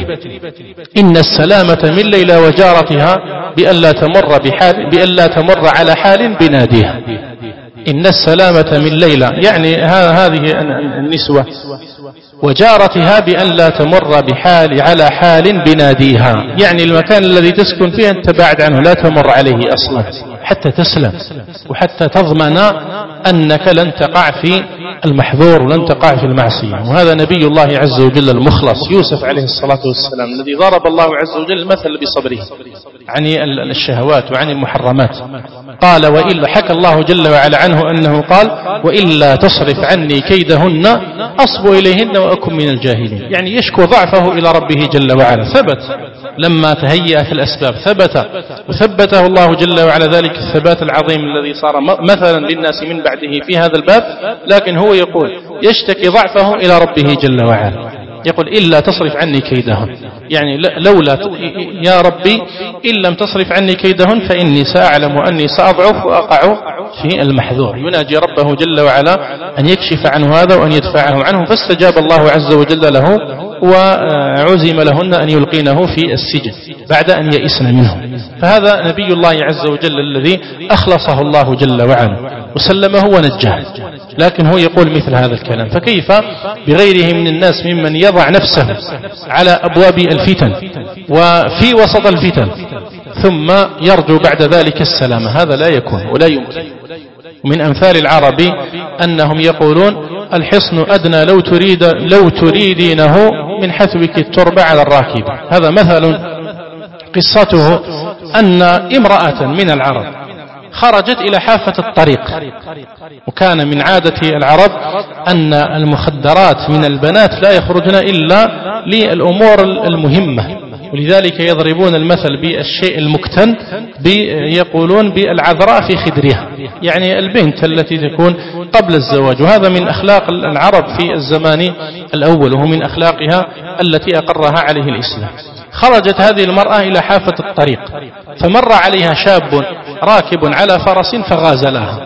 إن السلامة من ليلى وجارتها بأن لا تمر بحال بأن لا تمر على حال بناديها. إن السلامة من ليلى يعني هذه النسوة وجارتها بأن لا تمر بحال على حال بناديها، يعني المكان الذي تسكن فيه أنت بعد عنه لا تمر عليه أصلا حتى تسلم وحتى تضمن أنك لن تقع في المحظور ولن تقع في المعصية. وهذا نبي الله عز وجل المخلص يوسف عليه الصلاة والسلام الذي ضرب الله عز وجل المثل بصبره عن الشهوات وعن المحرمات. قال وإلا حكى الله جل وعلا عنه أنه قال وإلا تصرف عني كيدهن أصب إليهن وأكن من الجاهلين، يعني يشكو ضعفه إلى ربه جل وعلا. ثبت لما تهيأت الأسباب ثبت وثبته الله جل وعلا ذلك الثبات العظيم الذي صار مثلا للناس من بعده في هذا الباب، لكن هو يقول يشتكي ضعفه إلى ربه جل وعلا، يقول إلا تصرف عني كيدهن، يعني لولا يا ربي إن لم تصرف عني كيدهن فإني سأعلم أني سأضعف وأقع في المحذور. يناجي ربه جل وعلا أن يكشف عنه هذا وأن يدفعه عنه، فاستجاب الله عز وجل له وعزم لهن أن يلقينه في السجن بعد أن يئسن منه. فهذا نبي الله عز وجل الذي أخلصه الله جل وعلا وسلمه ونجاه، لكن هو يقول مثل هذا الكلام. فكيف بغيره من الناس ممن يضع نفسه على أبواب الفتن وفي وسط الفتن ثم يرجو بعد ذلك السلامة؟ هذا لا يكون ولا يمكن. ومن أمثال العرب أنهم يقولون الحصن أدنى لو تريد لو تريدينه من حثوك التربة على الراكب. هذا مثل. قصته أن امرأة من العرب خرجت إلى حافة الطريق، وكان من عادة العرب أن المخدرات من البنات لا يخرجن إلا للأمور المهمة، ولذلك يضربون المثل بالشيء المكتن، يقولون بالعذراء في خدرها، يعني البنت التي تكون قبل الزواج. وهذا من أخلاق العرب في الزمان الأول، وهو من أخلاقها التي أقرها عليه الإسلام. خرجت هذه المرأة إلى حافة الطريق، فمر عليها شاب راكب على فرس فغازلها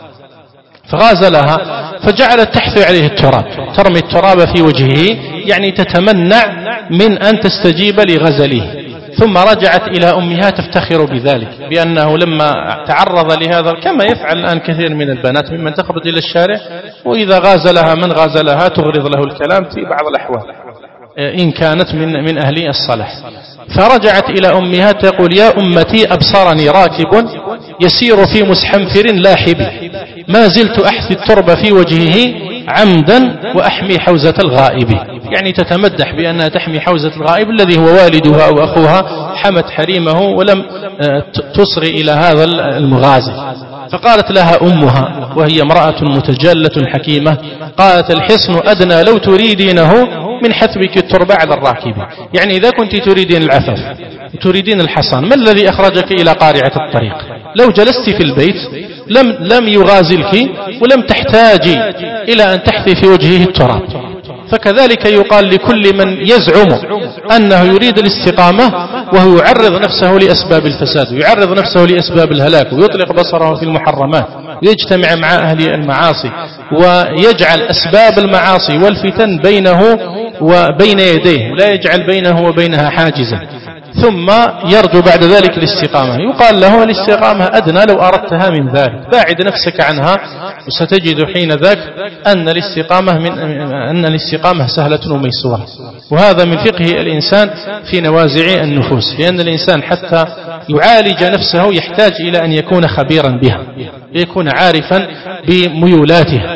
فغازلها فجعلت تحثي عليه التراب، ترمي التراب في وجهه، يعني تتمنع من أن تستجيب لغزله. ثم رجعت إلى أمها تفتخر بذلك، بأنه لما تعرض لهذا، كما يفعل الآن كثير من البنات ممن تخرج إلى الشارع وإذا غازلها من غازلها تغرض له الكلام في بعض الأحوال إن كانت من من أهل الصلاح. فرجعت إلى أمها تقول: يا أمتي أبصرني راكب يسير في مسحنفر لاحب، ما زلت أحثي الترب في وجهه عمدا وأحمي حوزة الغائب. يعني تتمدح بأنها تحمي حوزة الغائب الذي هو والدها أو أخوها، حمت حريمه ولم تصغي إلى هذا المغازي. فقالت لها أمها وهي امرأة متجلة حكيمة، قالت: الحصن أدنى لو تريدينه من حثبك التربة على الراكب. يعني إذا كنت تريدين العفاف وتريدين الحصان، ما الذي أخرجك إلى قارعة الطريق؟ لو جلست في البيت لم, لم يغازلك ولم تحتاجي إلى أن تحثي في وجهه التراب. فكذلك يقال لكل من يزعم أنه يريد الاستقامة وهو يعرض نفسه لأسباب الفساد ويعرض نفسه لأسباب الهلاك ويطلق بصره في المحرمات ويجتمع مع أهل المعاصي ويجعل أسباب المعاصي والفتن بينه وبين يديه ولا يجعل بينه وبينها حاجزا، ثم يرجو بعد ذلك الاستقامة. يقال له: الاستقامة أدنى لو أردتها من ذلك، باعد نفسك عنها وستجد حين ذاك أن الاستقامة من أن الاستقامة سهلة وميسورة. وهذا من فقه الإنسان في نوازع النفوس، لأن الإنسان حتى يعالج نفسه يحتاج إلى أن يكون خبيرا بها، يكون عارفا بميولاتها،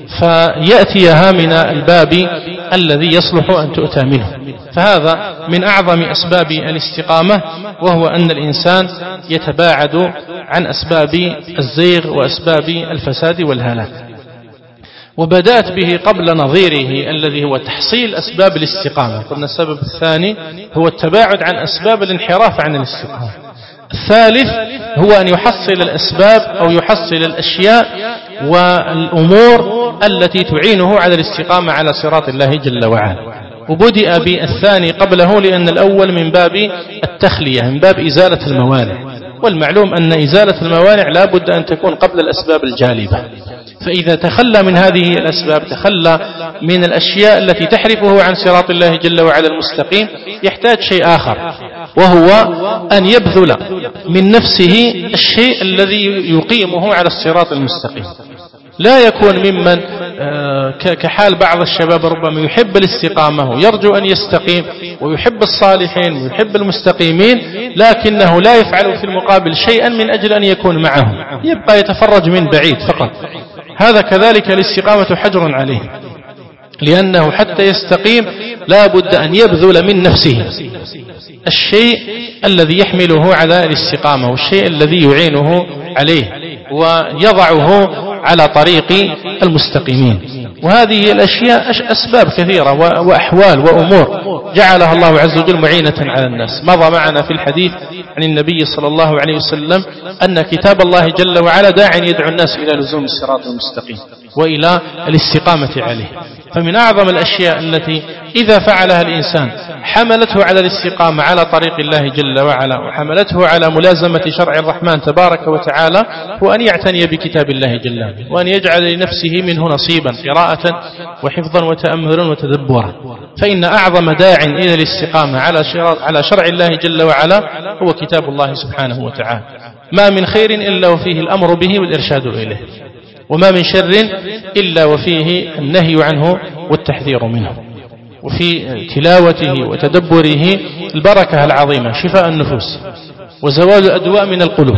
فيأتيها من الباب الذي يصلح أن تؤتى منه. فهذا من أعظم أسباب الاستقامة، وهو أن الإنسان يتباعد عن أسباب الزيغ وأسباب الفساد والهلاك. وبدأت به قبل نظيره الذي هو تحصيل أسباب الاستقامة. قلنا السبب الثاني هو التباعد عن أسباب الانحراف عن الاستقامة. الثالث هو أن يحصل الأسباب أو يحصل الأشياء والأمور التي تعينه على الاستقامة على صراط الله جل وعلا. وبدأ بالثاني قبله لأن الأول من باب التخلية، من باب إزالة الموانع، والمعلوم أن إزالة الموانع لا بد أن تكون قبل الأسباب الجالبة. فإذا تخلى من هذه الأسباب، تخلى من الأشياء التي تحرفه عن صراط الله جل وعلا المستقيم، يحتاج شيء آخر، وهو أن يبذل من نفسه الشيء الذي يقيمه على الصراط المستقيم. لا يكون ممن كحال بعض الشباب ربما يحب الاستقامة ويرجو أن يستقيم ويحب الصالحين ويحب المستقيمين، لكنه لا يفعل في المقابل شيئا من أجل أن يكون معهم، يبقى يتفرج من بعيد فقط. هذا كذلك الاستقامة حجر عليه، لأنه حتى يستقيم لا بد أن يبذل من نفسه الشيء الذي يحمله على الاستقامة والشيء الذي يعينه عليه ويضعه على طريق المستقيمين. وهذه الأشياء أسباب كثيرة وأحوال وأمور جعلها الله عز وجل معينة على الناس. مضى معنا في الحديث عن النبي صلى الله عليه وسلم أن كتاب الله جل وعلا داع يدعو الناس إلى لزوم الصراط المستقيم وإلى الاستقامة عليه. فمن أعظم الأشياء التي إذا فعلها الإنسان حملته على الاستقامة على طريق الله جل وعلا وحملته على ملازمة شرع الرحمن تبارك وتعالى هو أن يعتني بكتاب الله جل وعلا وأن يجعل لنفسه منه نصيبا قراءة وحفظا وتأملا وتدبرا. فإن أعظم داع إلى الاستقامة على شرع الله جل وعلا هو كتاب الله سبحانه وتعالى. ما من خير إلا وفيه الأمر به والإرشاد إليه، وما من شر إلا وفيه النهي عنه والتحذير منه. وفي تلاوته وتدبره البركة العظيمة، شفاء النفوس وزوال الأدواء من القلوب.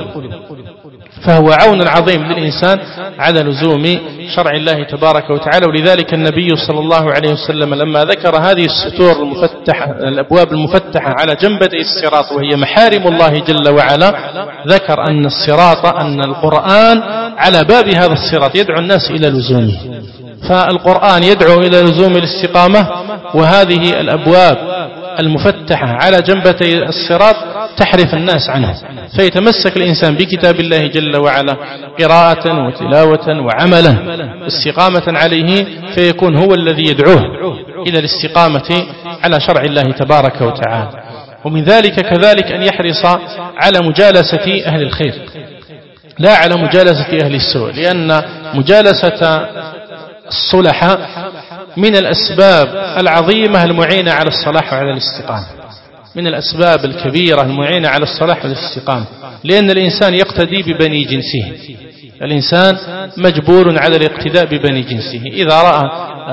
فهو عون عظيم للإنسان على لزوم شرع الله تبارك وتعالى. ولذلك النبي صلى الله عليه وسلم لما ذكر هذه السطور المفتحة، الأبواب المفتحة على جنبتي الصراط وهي محارم الله جل وعلا، ذكر أن الصراط أن القرآن على باب هذا الصراط يدعو الناس إلى لزومه. فالقرآن يدعو إلى لزوم الاستقامة، وهذه الأبواب المفتحة على جنبتي الصراط تحرف الناس عنه، فيتمسك الإنسان بكتاب الله جل وعلا قراءة وتلاوة وعملا استقامة عليه، فيكون هو الذي يدعوه إلى الاستقامة على شرع الله تبارك وتعالى. ومن ذلك كذلك أن يحرص على مجالسة أهل الخير لا على مجالسة أهل السوء، لأن مجالسة الصلحاء من الأسباب العظيمة المعينة على الصلاح وعلى الاستقامة، من الأسباب الكبيرة المعينة على الصلاح والاستقامة، لأن الإنسان يقتدي ببني جنسه. الإنسان مجبور على الاقتداء ببني جنسه. إذا رأى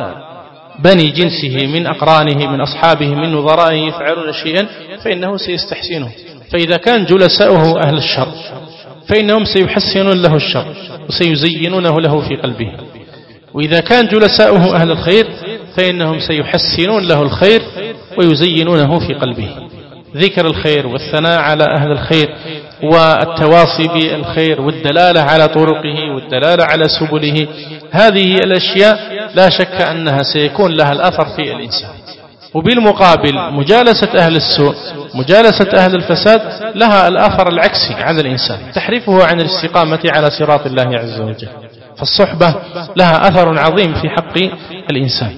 بني جنسه من أقرانه من أصحابه من نظرائه يفعلون شيئا فإنه سيستحسنه. فإذا كان جلساؤه أهل الشر فإنهم سيحسنون له الشر وسيزينونه له في قلبه، وإذا كان جلساؤه أهل الخير فإنهم سيحسنون له الخير ويزينونه في قلبه. ذكر الخير والثناء على أهل الخير والتواصي بالخير والدلالة على طرقه والدلالة على سبله، هذه الأشياء لا شك أنها سيكون لها الأثر في الإنسان. وبالمقابل مجالسة أهل السوء مجالسة أهل الفساد لها الأثر العكسي على الإنسان، تحرفه عن الاستقامة على صراط الله عز وجل. فالصحبة لها أثر عظيم في حق الإنسان.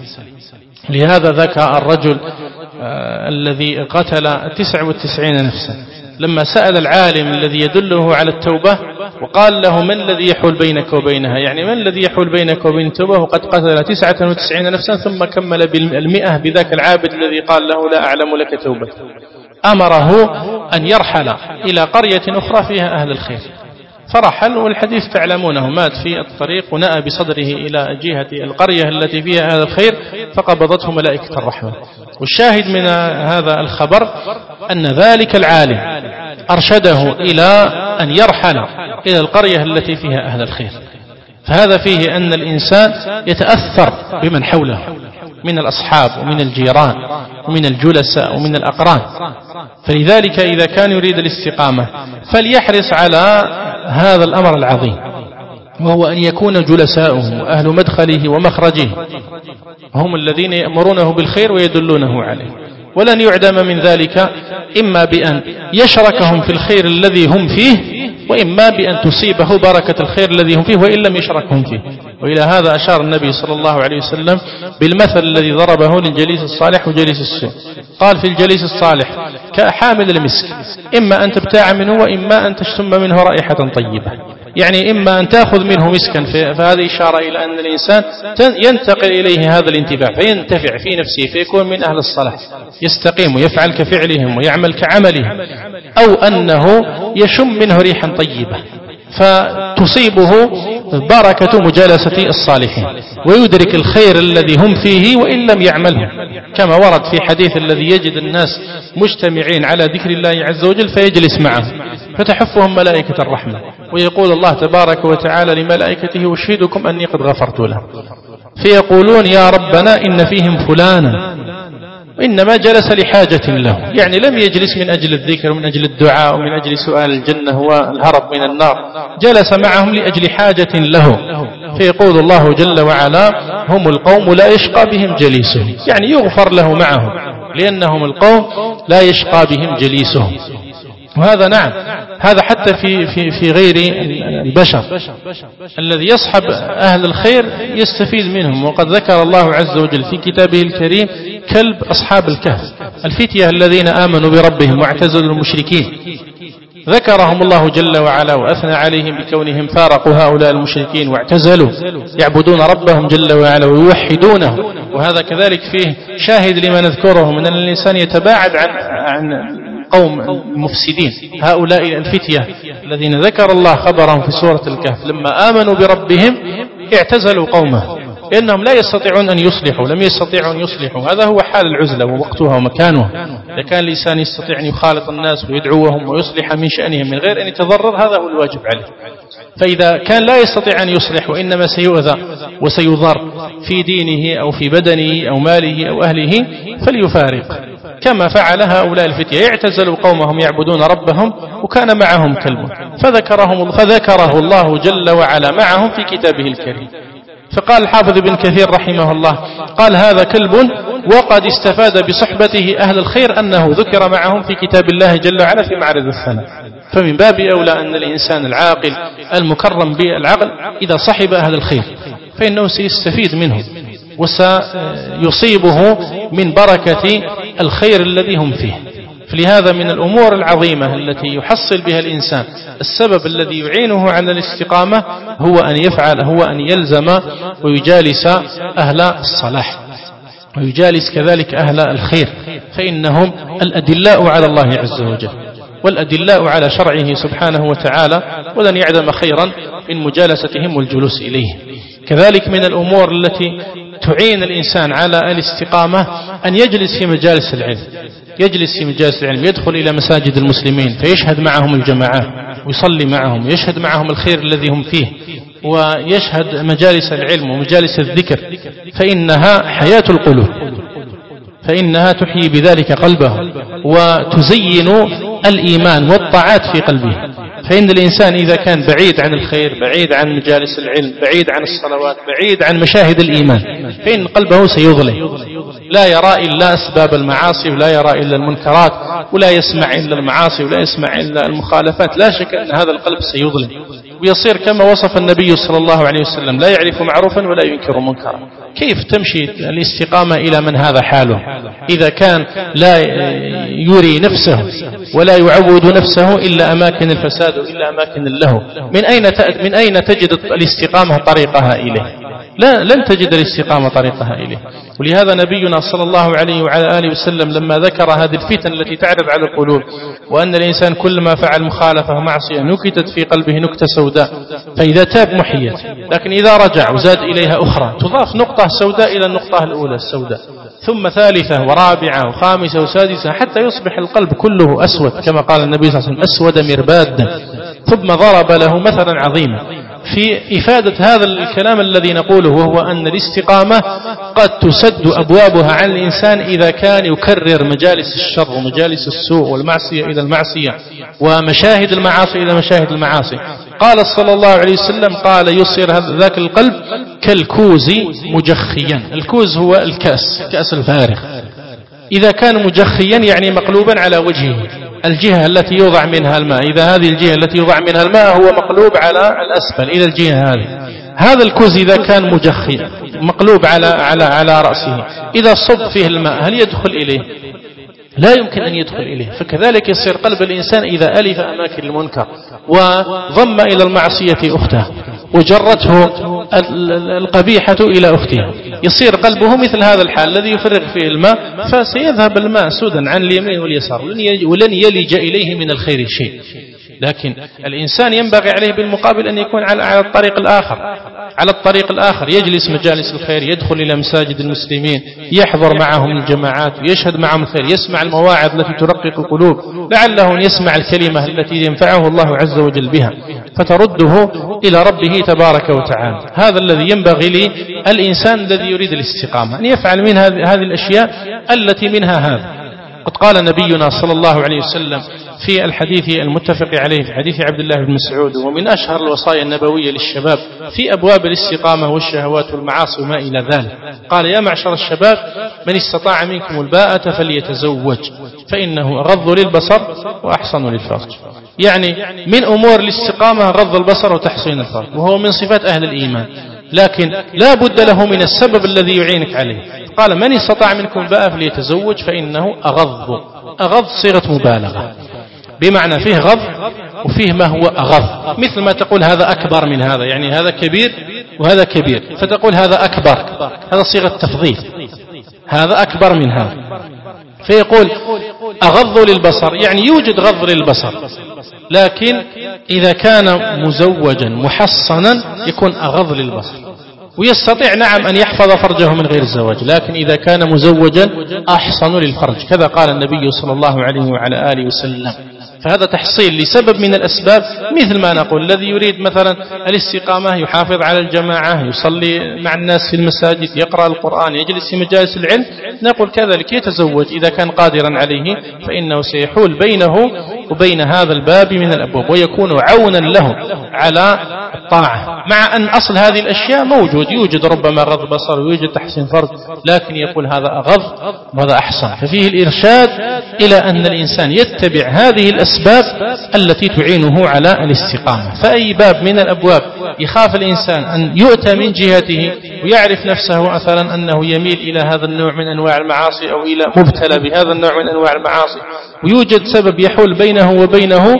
لهذا ذكر الرجل آه الذي قتل تسع وتسعين نفسا لما سأل العالم الذي يدله على التوبة وقال له: من الذي يحول بينك وبينها؟ يعني من الذي يحول بينك وبين التوبة وقد قتل تسعة وتسعين نفسا؟ ثم كمل بالمئة بذاك العابد الذي قال له: لا أعلم لك توبة. أمره أن يرحل إلى قرية أخرى فيها أهل الخير، فرحل، والحديث تعلمونه، مات في الطريق ونأى بصدره إلى جهة القرية التي فيها هذا الخير فقبضته ملائكة الرحمة. والشاهد من هذا الخبر أن ذلك العالم أرشده إلى أن يرحل إلى القرية التي فيها أهل الخير. فهذا فيه أن الإنسان يتأثر بمن حوله من الأصحاب ومن الجيران ومن الجلساء ومن الأقران. فلذلك إذا كان يريد الاستقامة فليحرص على هذا الأمر العظيم، وهو أن يكون جلساؤه وأهل مدخله ومخرجه هم الذين يأمرونه بالخير ويدلونه عليه. ولن يعدم من ذلك إما بأن يشركهم في الخير الذي هم فيه، وإما بأن تصيبه بركة الخير الذي هم فيه وإن لم يشركهم فيه. وإلى هذا أشار النبي صلى الله عليه وسلم بالمثل الذي ضربه للجليس الصالح وجليس السوء. قال في الجليس الصالح كحامل المسك، إما أن تبتاع منه وإما أن تشتم منه رائحة طيبة، يعني إما أن تأخذ منه مسكا، فهذه إشارة إلى أن الإنسان ينتقل إليه هذا الانتفاع فينتفع في نفسه فيكون من أهل الصلاح، يستقيم ويفعل كفعلهم ويعمل كعملهم، أو أنه يشم منه ريحا طيبة فتصيبه بركة مجالسة الصالحين ويدرك الخير الذي هم فيه وإن لم يعمله، كما ورد في حديث الذي يجد الناس مجتمعين على ذكر الله عز وجل فيجلس معهم فتحفهم ملائكة الرحمة، ويقول الله تبارك وتعالى لملائكته: أشهدكم أني قد غفرت له، فيقولون: يا ربنا إن فيهم فلانا، إنما جلس لحاجة له، يعني لم يجلس من أجل الذكر ومن أجل الدعاء ومن أجل سؤال الجنة والهرب من النار، جلس معهم لأجل حاجة له. فيقول الله جل وعلا: هم القوم لا يشقى بهم جليسهم، يعني يغفر له معهم، لأنهم القوم لا يشقى بهم جليسهم. وهذا نعم هذا حتى في, في, في غير البشر. الذي يصحب أهل الخير يستفيد منهم. وقد ذكر الله عز وجل في كتابه الكريم كلب أصحاب الكهف، الفتية الذين آمنوا بربهم واعتزلوا المشركين، ذكرهم الله جل وعلا وأثنى عليهم بكونهم فارقوا هؤلاء المشركين واعتزلوا يعبدون ربهم جل وعلا ويوحدونه. وهذا كذلك فيه شاهد لما نذكره من أن الإنسان يتباعد عن عن قوم المفسدين. هؤلاء الفتية الذين ذكر الله خبرهم في سورة الكهف لما آمنوا بربهم اعتزلوا قومه لأنهم لا يستطيعون أن يصلحوا، لم يستطيعوا أن يصلحوا. هذا هو حال العزلة ووقتها ومكانها. إذا كان الإنسان يستطيع أن يخالط الناس ويدعوهم ويصلح من شأنهم من غير أن يتضرر هذا هو الواجب عليه. فإذا كان لا يستطيع أن يصلح وإنما سيؤذى وسيضر في دينه أو في بدنه أو ماله أو أهله فليفارق، كما فعل هؤلاء الفتية، اعتزلوا قومهم يعبدون ربهم وكان معهم كلب فذكرهم فذكره الله جل وعلا معهم في كتابه الكريم. فقال الحافظ ابن كثير رحمه الله قال هذا كلب وقد استفاد بصحبته أهل الخير أنه ذكر معهم في كتاب الله جل وعلا في معرض الثناء. فمن باب أولى أن الإنسان العاقل المكرم بالعقل إذا صحب أهل الخير فإنه سيستفيد منه وسيصيبه من بركة الخير الذي هم فيه. فلهذا من الأمور العظيمة التي يحصل بها الإنسان السبب الذي يعينه على الاستقامة هو أن يفعل هو أن يلزم ويجالس أهل الصلاح ويجالس كذلك أهل الخير، فإنهم الأدلاء على الله عز وجل والأدلاء على شرعه سبحانه وتعالى، ولن يعدم خيرا من مجالستهم والجلوس إليه. كذلك من الأمور التي تعين الإنسان على الاستقامة أن يجلس في مجالس العلم يجلس في مجالس العلم يدخل إلى مساجد المسلمين فيشهد معهم الجماعات ويصلي معهم ويشهد معهم الخير الذي هم فيه، ويشهد مجالس العلم ومجالس الذكر، فإنها حياة القلوب، فإنها تحيي بذلك قلبه وتزين الإيمان والطاعات في قلبه. فإن الإنسان إذا كان بعيد عن الخير، بعيد عن مجالس العلم، بعيد عن الصلوات، بعيد عن مشاهد الإيمان، فإن قلبه سيظلم، لا يرى إلا أسباب المعاصي ولا يرى إلا المنكرات ولا يسمع إلا المعاصي ولا يسمع إلا المخالفات. لا شك أن هذا القلب سيظلم ويصير كما وصف النبي صلى الله عليه وسلم لا يعرف معروفا ولا ينكر منكرا. كيف تمشي الاستقامة إلى من هذا حاله إذا كان لا يري نفسه ولا يعود نفسه إلا أماكن الفساد وإلا أماكن اللهو؟ من أين من أين تجد الاستقامة طريقها إليه؟ لا لن تجد الاستقامة طريقها إليه. ولهذا نبينا صلى الله عليه وعلى آله وسلم لما ذكر هذه الفتن التي تعرض على القلوب وأن الإنسان كلما فعل مخالفة ومعصية نكتت في قلبه نكتة سوداء، فإذا تاب محيت، لكن إذا رجع وزاد إليها أخرى تضاف نقطة سوداء إلى النقطة الأولى السوداء، ثم ثالثة ورابعة وخامسة وسادسة حتى يصبح القلب كله أسود كما قال النبي صلى الله عليه وسلم أسود مربادا. ثم ضرب له مثلا عظيما في إفادة هذا الكلام الذي نقوله، وهو أن الاستقامة قد تسد أبوابها عن الإنسان إذا كان يكرر مجالس الشر ومجالس السوء والمعصية إلى المعصية ومشاهد المعاصي إلى مشاهد المعاصي. قال صلى الله عليه وسلم قال يصير ذاك القلب كالكوز مجخيا. الكوز هو الكأس، كأس الفارغ، إذا كان مجخيا يعني مقلوبا على وجهه، الجهة التي يوضع منها الماء، إذا هذه الجهة التي يوضع منها الماء هو مقلوب على الأسفل إلى الجهة هذه، هذا الكوز إذا كان مجخيا مقلوب على على على رأسه إذا صب فيه الماء هل يدخل إليه؟ لا يمكن أن يدخل إليه. فكذلك يصير قلب الإنسان إذا ألف أماكن المنكر وضم إلى المعصية أختها وجرته القبيحة إلى أختها، يصير قلبه مثل هذا الحال الذي يفرغ فيه الماء فسيذهب الماء سودا عن اليمين واليسار ولن يلج إليه من الخير شيء. لكن الإنسان ينبغي عليه بالمقابل أن يكون على الطريق الآخر، على الطريق الآخر يجلس مجالس الخير، يدخل إلى مساجد المسلمين، يحضر معهم الجماعات، يشهد معهم الخير، يسمع المواعظ التي ترقق القلوب، لعله أن يسمع الكلمة التي ينفعه الله عز وجل بها فترده إلى ربه تبارك وتعالى. هذا الذي ينبغي للإنسان الذي يريد الاستقامة أن يفعل من هذه الأشياء التي منها هذا. قد قال نبينا صلى الله عليه وسلم في الحديث المتفق عليه في حديث عبد الله بن مسعود، ومن أشهر الوصايا النبوية للشباب في أبواب الاستقامة والشهوات والمعاصي وما إلى ذلك. قال: يا معشر الشباب من استطاع منكم الباءة فليتزوج فإنه أغض للبصر وأحصن للفرج. يعني من أمور الاستقامة غض البصر وتحصين الفرج، وهو من صفات أهل الإيمان، لكن لا بد له من السبب الذي يعينك عليه. قال: من استطاع منكم الباءة فليتزوج فإنه أغض. أغض صيغة مبالغة، بمعنى فيه غض وفيه ما هو أغض، مثل ما تقول هذا أكبر من هذا، يعني هذا كبير وهذا كبير، فتقول هذا أكبر، هذا صيغة تفضيل، هذا أكبر من هذا. فيقول أغض للبصر، يعني يوجد غض للبصر، لكن إذا كان مزوجا محصنا يكون أغض للبصر، ويستطيع نعم أن يحفظ فرجه من غير الزواج، لكن إذا كان مزوجا أحصن للفرج، كذا قال النبي صلى الله عليه وعلى آله وسلم. فهذا تحصيل لسبب من الأسباب، مثل ما نقول الذي يريد مثلا الاستقامة يحافظ على الجماعة، يصلي مع الناس في المساجد، يقرأ القرآن، يجلس في مجالس العلم، نقول كذلك يتزوج إذا كان قادرا عليه، فإنه سيحول بينه وبين هذا الباب من الأبواب، ويكون عونا له على الطاعة، مع أن أصل هذه الأشياء موجود، يوجد ربما غض بصر ويوجد تحسين فرج، لكن يقول هذا أغض وهذا أحسن. ففيه الإرشاد إلى أن الإنسان يتبع هذه الأسباب التي تعينه على الاستقامة. فأي باب من الأبواب يخاف الإنسان أن يؤتى من جهته ويعرف نفسه مثلا أنه يميل إلى هذا النوع من أنواع المعاصي أو إلى مبتلى بهذا النوع من أنواع المعاصي، ويوجد سبب يحول بينه وبينه،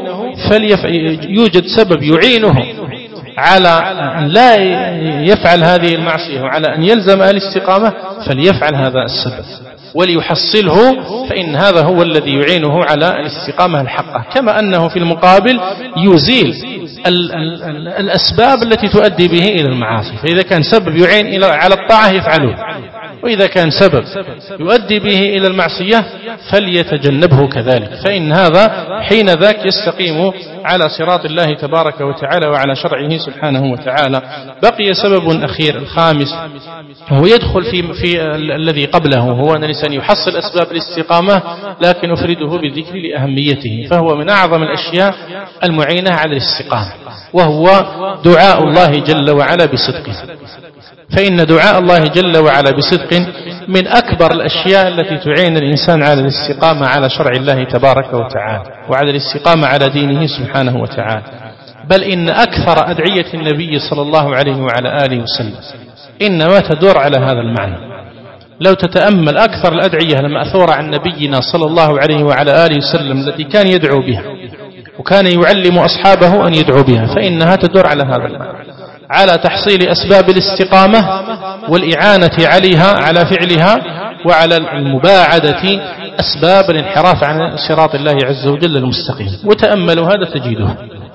فليوجد سبب يعينه على أن لا يفعل هذه المعصية وعلى أن يلزم الاستقامة، فليفعل هذا السبب وليحصله، فإن هذا هو الذي يعينه على الاستقامة الحقة. كما أنه في المقابل يزيل ال ال ال الأسباب التي تؤدي به إلى المعاصي، فإذا كان سبب يعين إلى على الطاعة يفعله، وإذا كان سبب يؤدي به إلى المعصية فليتجنبه كذلك، فإن هذا حين ذاك يستقيم على صراط الله تبارك وتعالى وعلى شرعه سبحانه وتعالى. بقي سبب أخير الخامس، هو يدخل في, في الذي قبله، هو أن الإنسان يحصل أسباب الاستقامة، لكن أفرده بالذكر لأهميته، فهو من أعظم الأشياء المعينة على الاستقامة، وهو دعاء الله جل وعلا بصدقه. فإن دعاء الله جل وعلا بصدق من أكبر الأشياء التي تعين الإنسان على الاستقامة على شرع الله تبارك وتعالى وعلى الاستقامة على دينه سبحانه وتعالى. بل إن أكثر أدعية النبي صلى الله عليه وعلى آله وسلم إنما تدور على هذا المعنى. لو تتأمل أكثر الأدعية المأثورة عن نبينا صلى الله عليه وعلى آله وسلم التي كان يدعو بها وكان يعلم أصحابه أن يدعو بها، فإنها تدور على هذا المعنى، على تحصيل أسباب الاستقامة والإعانة عليها على فعلها، وعلى المباعدة أسباب الانحراف عن صراط الله عز وجل المستقيم. وتأملوا هذا تجده.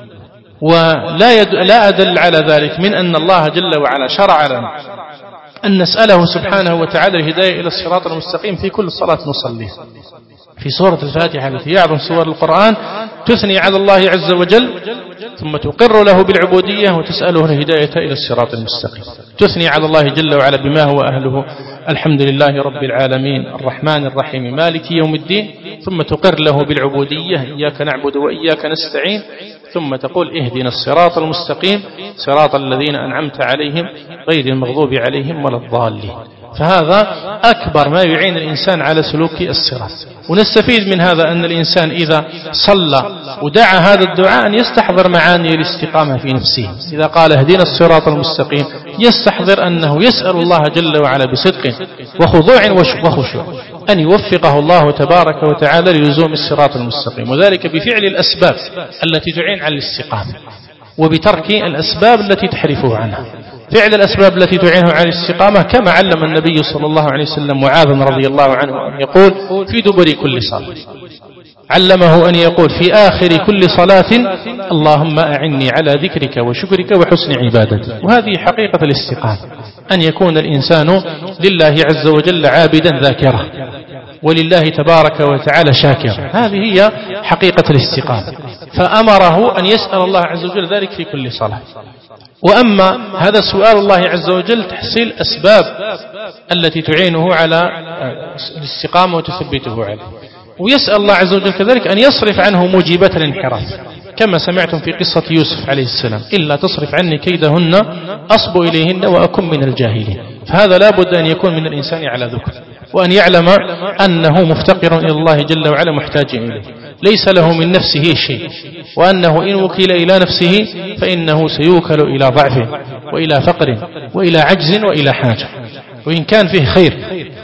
ولا يد... لا أدل على ذلك من أن الله جل وعلا شرع لنا أن نسأله سبحانه وتعالى الهداية إلى الصراط المستقيم في كل صلاة نصليها. في سورة الفاتحة التي أعظم سور القرآن تثني على الله عز وجل، ثم تقر له بالعبودية وتسأله الهداية إلى الصراط المستقيم. تثني على الله جل وعلا بما هو أهله: الحمد لله رب العالمين الرحمن الرحيم مالك يوم الدين، ثم تقر له بالعبودية: إياك نعبد وإياك نستعين، ثم تقول: اهدنا الصراط المستقيم صراط الذين أنعمت عليهم غير المغضوب عليهم ولا الضالين. فهذا أكبر ما يعين الإنسان على سلوك الصراط. ونستفيد من هذا أن الإنسان إذا صلى ودعا هذا الدعاء أن يستحضر معاني الاستقامة في نفسه. إذا قال اهدنا الصراط المستقيم يستحضر أنه يسأل الله جل وعلا بصدق وخضوع وخشوع أن يوفقه الله تبارك وتعالى للزوم الصراط المستقيم، وذلك بفعل الأسباب التي تعين على الاستقامة، وبترك الأسباب التي تحرفه عنها. فعل الأسباب التي تعينه على الاستقامة كما علم النبي صلى الله عليه وسلم معاذ رضي الله عنه أن يقول في دبر كل صلاة، علمه أن يقول في آخر كل صلاة: اللهم أعني على ذكرك وشكرك وحسن عبادتك. وهذه حقيقة الاستقامة، أن يكون الإنسان لله عز وجل عابدا ذاكرا، ولله تبارك وتعالى شاكرا. هذه هي حقيقة الاستقامة. فأمره أن يسأل الله عز وجل ذلك في كل صلاة. وأما هذا سؤال الله عز وجل تحصيل أسباب التي تعينه على الاستقامة وتثبته عليه. ويسأل الله عز وجل كذلك أن يصرف عنه موجبات الانحراف، كما سمعتم في قصة يوسف عليه السلام: إلا تصرف عني كيدهن أصب إليهن وأكن من الجاهلين. فهذا لا بد أن يكون من الإنسان على ذكر، وأن يعلم أنه مفتقر إلى الله جل وعلا محتاج إليه، ليس له من نفسه شيء، وأنه إن وكل إلى نفسه فإنه سيوكل إلى ضعفه وإلى فقر وإلى عجز وإلى حاجة. وإن كان فيه خير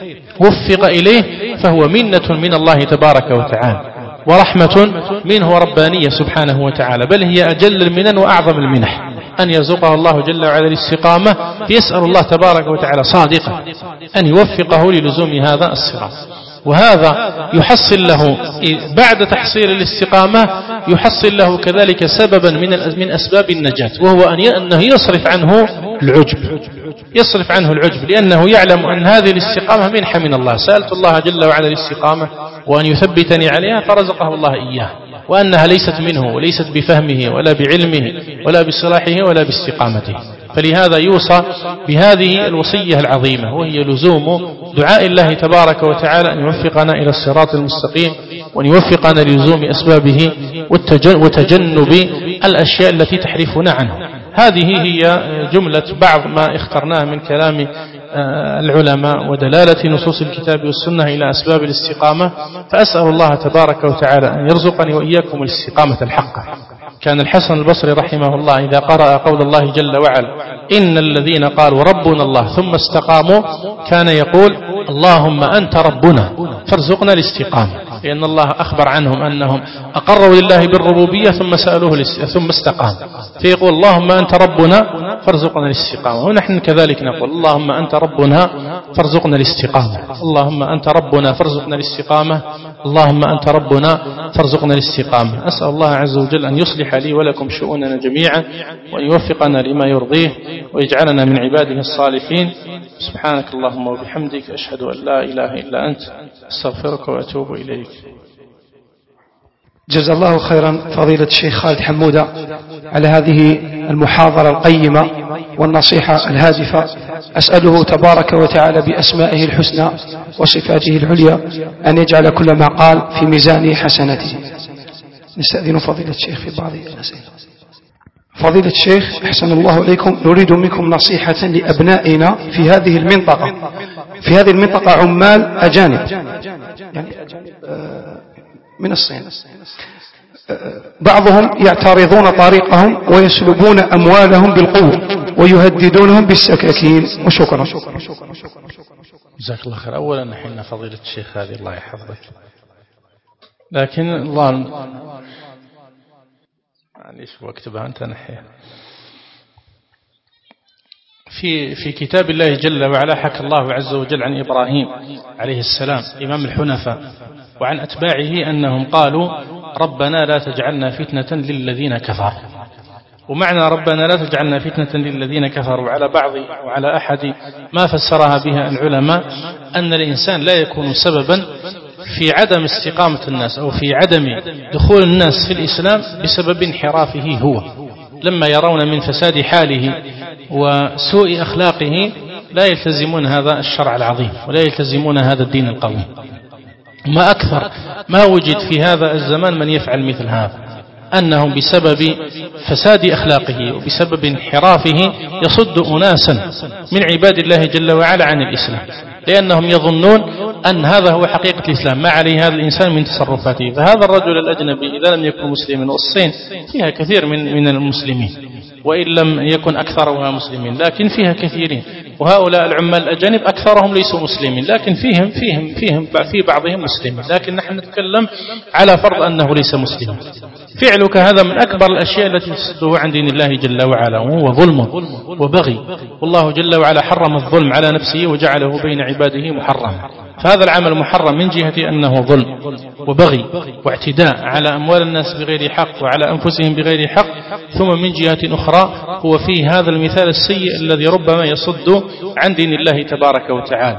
وفق إليه فهو منة من الله تبارك وتعالى ورحمة منه وربانية سبحانه وتعالى، بل هي أجل المنن وأعظم المنح أن يرزقه الله جل وعلا الاستقامة. يسأل الله تبارك وتعالى صادقا أن يوفقه للزوم هذا الصراط، وهذا يحصل له بعد تحصيل الاستقامة يحصل له كذلك سببا من من أسباب النجاة، وهو أنه يصرف عنه العجب، يصرف عنه العجب، لأنه يعلم أن هذه الاستقامة منحة من الله. سألت الله جل وعلا الاستقامة وأن يثبتني عليها فرزقه الله إياه، وأنها ليست منه وليست بفهمه ولا بعلمه ولا بصلاحه ولا باستقامته. فلهذا يوصى بهذه الوصية العظيمة، وهي لزوم دعاء الله تبارك وتعالى أن يوفقنا إلى الصراط المستقيم، وأن يوفقنا للزوم أسبابه وتجنب الأشياء التي تحرفنا عنه. هذه هي جملة بعض ما اخترناه من كلام العلماء ودلالة نصوص الكتاب والسنة إلى أسباب الاستقامة. فأسأل الله تبارك وتعالى أن يرزقني وإياكم الاستقامة الحقة. كان الحسن البصري رحمه الله إذا قرأ قول الله جل وعلا: إن الذين قالوا ربنا الله ثم استقاموا، كان يقول: اللهم أنت ربنا فارزقنا الاستقامة، لأن الله أخبر عنهم أنهم أقروا لله بالربوبية ثم سألوه ثم استقام، فيقول: اللهم أنت ربنا فارزقنا الاستقامة. ونحن كذلك نقول: اللهم أنت ربنا فارزقنا الاستقامة، اللهم أنت ربنا فارزقنا الاستقامة، اللهم أنت ربنا فارزقنا الاستقامة. أسأل الله عز وجل أن يصلح لي ولكم شؤوننا جميعا، وأن يوفقنا لما يرضيه، ويجعلنا من عباده الصالحين. سبحانك اللهم وبحمدك، أشهد أن لا إله إلا أنت، أستغفرك وأتوب إليك. جزا الله خيرا فضيلة الشيخ خالد حمودة على هذه المحاضرة القيمة والنصيحة الهادفة. أسأله تبارك وتعالى بأسمائه الحسنى وصفاته العليا أن يجعل كل ما قال في ميزان حسناته. نستأذن فضيلة الشيخ في بعض الأسئلة. فضيلة الشيخ أحسن الله إليكم، نريد منكم نصيحة لأبنائنا في هذه المنطقة. في هذه المنطقة عمال أجانب، يعني من الصين، بعضهم يعترضون طريقهم ويسلبون أموالهم بالقوة ويهددونهم بالسكاكين. وشكرا. جزاك الله خير. أولا نحن فضيلة الشيخ هذه الله يحفظك، لكن الله معليش واكتبها أنت نحيها. في في كتاب الله جل وعلا حكى الله عز وجل عن إبراهيم عليه السلام إمام الحنفاء وعن أتباعه أنهم قالوا: ربنا لا تجعلنا فتنة للذين كفروا. ومعنى ربنا لا تجعلنا فتنة للذين كفروا على بعض وعلى أحد ما فسرها بها العلماء أن الإنسان لا يكون سببا في عدم استقامة الناس أو في عدم دخول الناس في الإسلام بسبب انحرافه هو، لما يرون من فساد حاله وسوء أخلاقه لا يلتزمون هذا الشرع العظيم ولا يلتزمون هذا الدين القويم. ما أكثر ما وجد في هذا الزمان من يفعل مثل هذا، أنهم بسبب فساد أخلاقه وبسبب انحرافه يصد أناسا من عباد الله جل وعلا عن الإسلام، لأنهم يظنون أن هذا هو حقيقة الإسلام، ما عليه هذا الإنسان من تصرفاته. فهذا الرجل الأجنبي إذا لم يكن مسلما، والصين فيها كثير من من المسلمين وإن لم يكن أكثرها مسلمين، لكن فيها كثيرين، وهؤلاء العمال الأجانب أكثرهم ليسوا مسلمين، لكن فيهم فيهم فيهم في بعضهم مسلمين، لكن نحن نتكلم على فرض أنه ليس مسلما. فعلك هذا من أكبر الأشياء التي تصده عن دين الله جل وعلا، وهو ظلم وبغي، والله جل وعلا حرم الظلم على نفسه وجعله بين عباده محرما. فهذا العمل محرم من جهة أنه ظلم وبغي واعتداء على أموال الناس بغير حق وعلى أنفسهم بغير حق، ثم من جهة أخرى هو فيه هذا المثال السيء الذي ربما يصد عن دين الله تبارك وتعالى.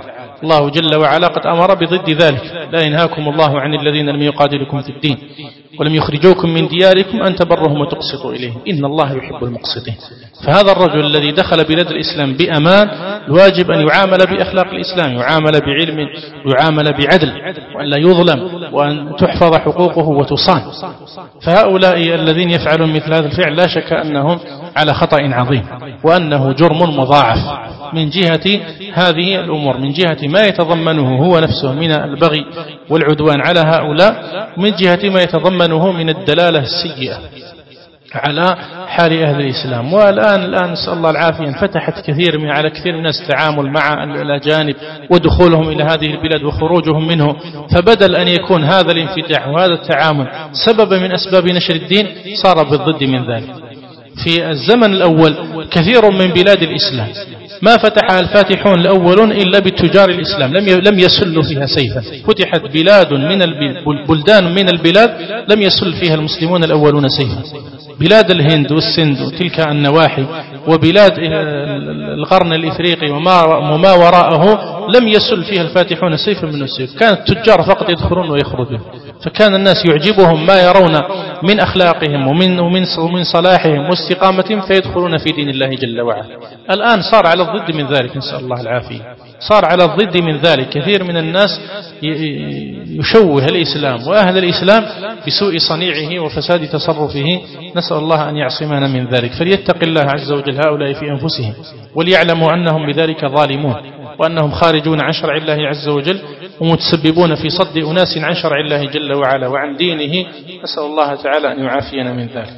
الله جل وعلا قد أمر بضد ذلك: لا ينهاكم الله عن الذين لم يقاتلكم في الدين ولم يخرجوكم من دياركم أن تبرهم وتقسطوا إليهم إن الله يحب المقسطين. فهذا الرجل الذي دخل بلاد الإسلام بأمان الواجب أن يعامل بأخلاق الإسلام، يعامل بعلم، يعامل بعدل، وأن لا يظلم، وأن تحفظ حقوقه وتصان. فهؤلاء الذين يفعلون مثل هذا الفعل لا شك أنهم على خطأ عظيم، وأنه جرم مضاعف من جهة هذه الأمور، من جهة ما يتضمنه هو نفسه من البغي والعدوان على هؤلاء، ومن جهة ما يتضمنه من الدلالة السيئة على حال أهل الإسلام. والآن الآن نسأل الله العافية انفتحت كثير من على كثير من الناس التعامل مع الأجانب ودخولهم إلى هذه البلاد وخروجهم منه، فبدل أن يكون هذا الانفتاح وهذا التعامل سبب من أسباب نشر الدين صار بالضد من ذلك. في الزمن الأول كثير من بلاد الإسلام ما فتحها الفاتحون الأولون إلا بالتجار الإسلام، لم لم يسلوا فيها سيفا. فتحت بلاد من البلدان من البلاد لم يسل فيها المسلمون الأولون سيفا. بلاد الهند والسند وتلك النواحي وبلاد القرن الإفريقي وما وراءه لم يسل فيها الفاتحون سيفا من السيف، كان التجار فقط يدخلون ويخرجون. فكان الناس يعجبهم ما يرون من أخلاقهم ومن ومن ومن صلاحهم واستقامتهم فيدخلون في دين الله جل وعلا. الآن صار على الضد من ذلك، نسأل الله العافية. صار على الضد من ذلك، كثير من الناس يشوه الإسلام وأهل الإسلام بسوء صنيعه وفساد تصرفه، نسأل الله أن يعصمنا من ذلك. فليتق الله عز وجل هؤلاء في أنفسهم، وليعلموا أنهم بذلك ظالمون، وأنهم خارجون عن شرع الله عز وجل ومتسببون في صد أناس عن شرع الله جل وعلا وعن دينه. نسأل الله تعالى أن يعافينا من ذلك.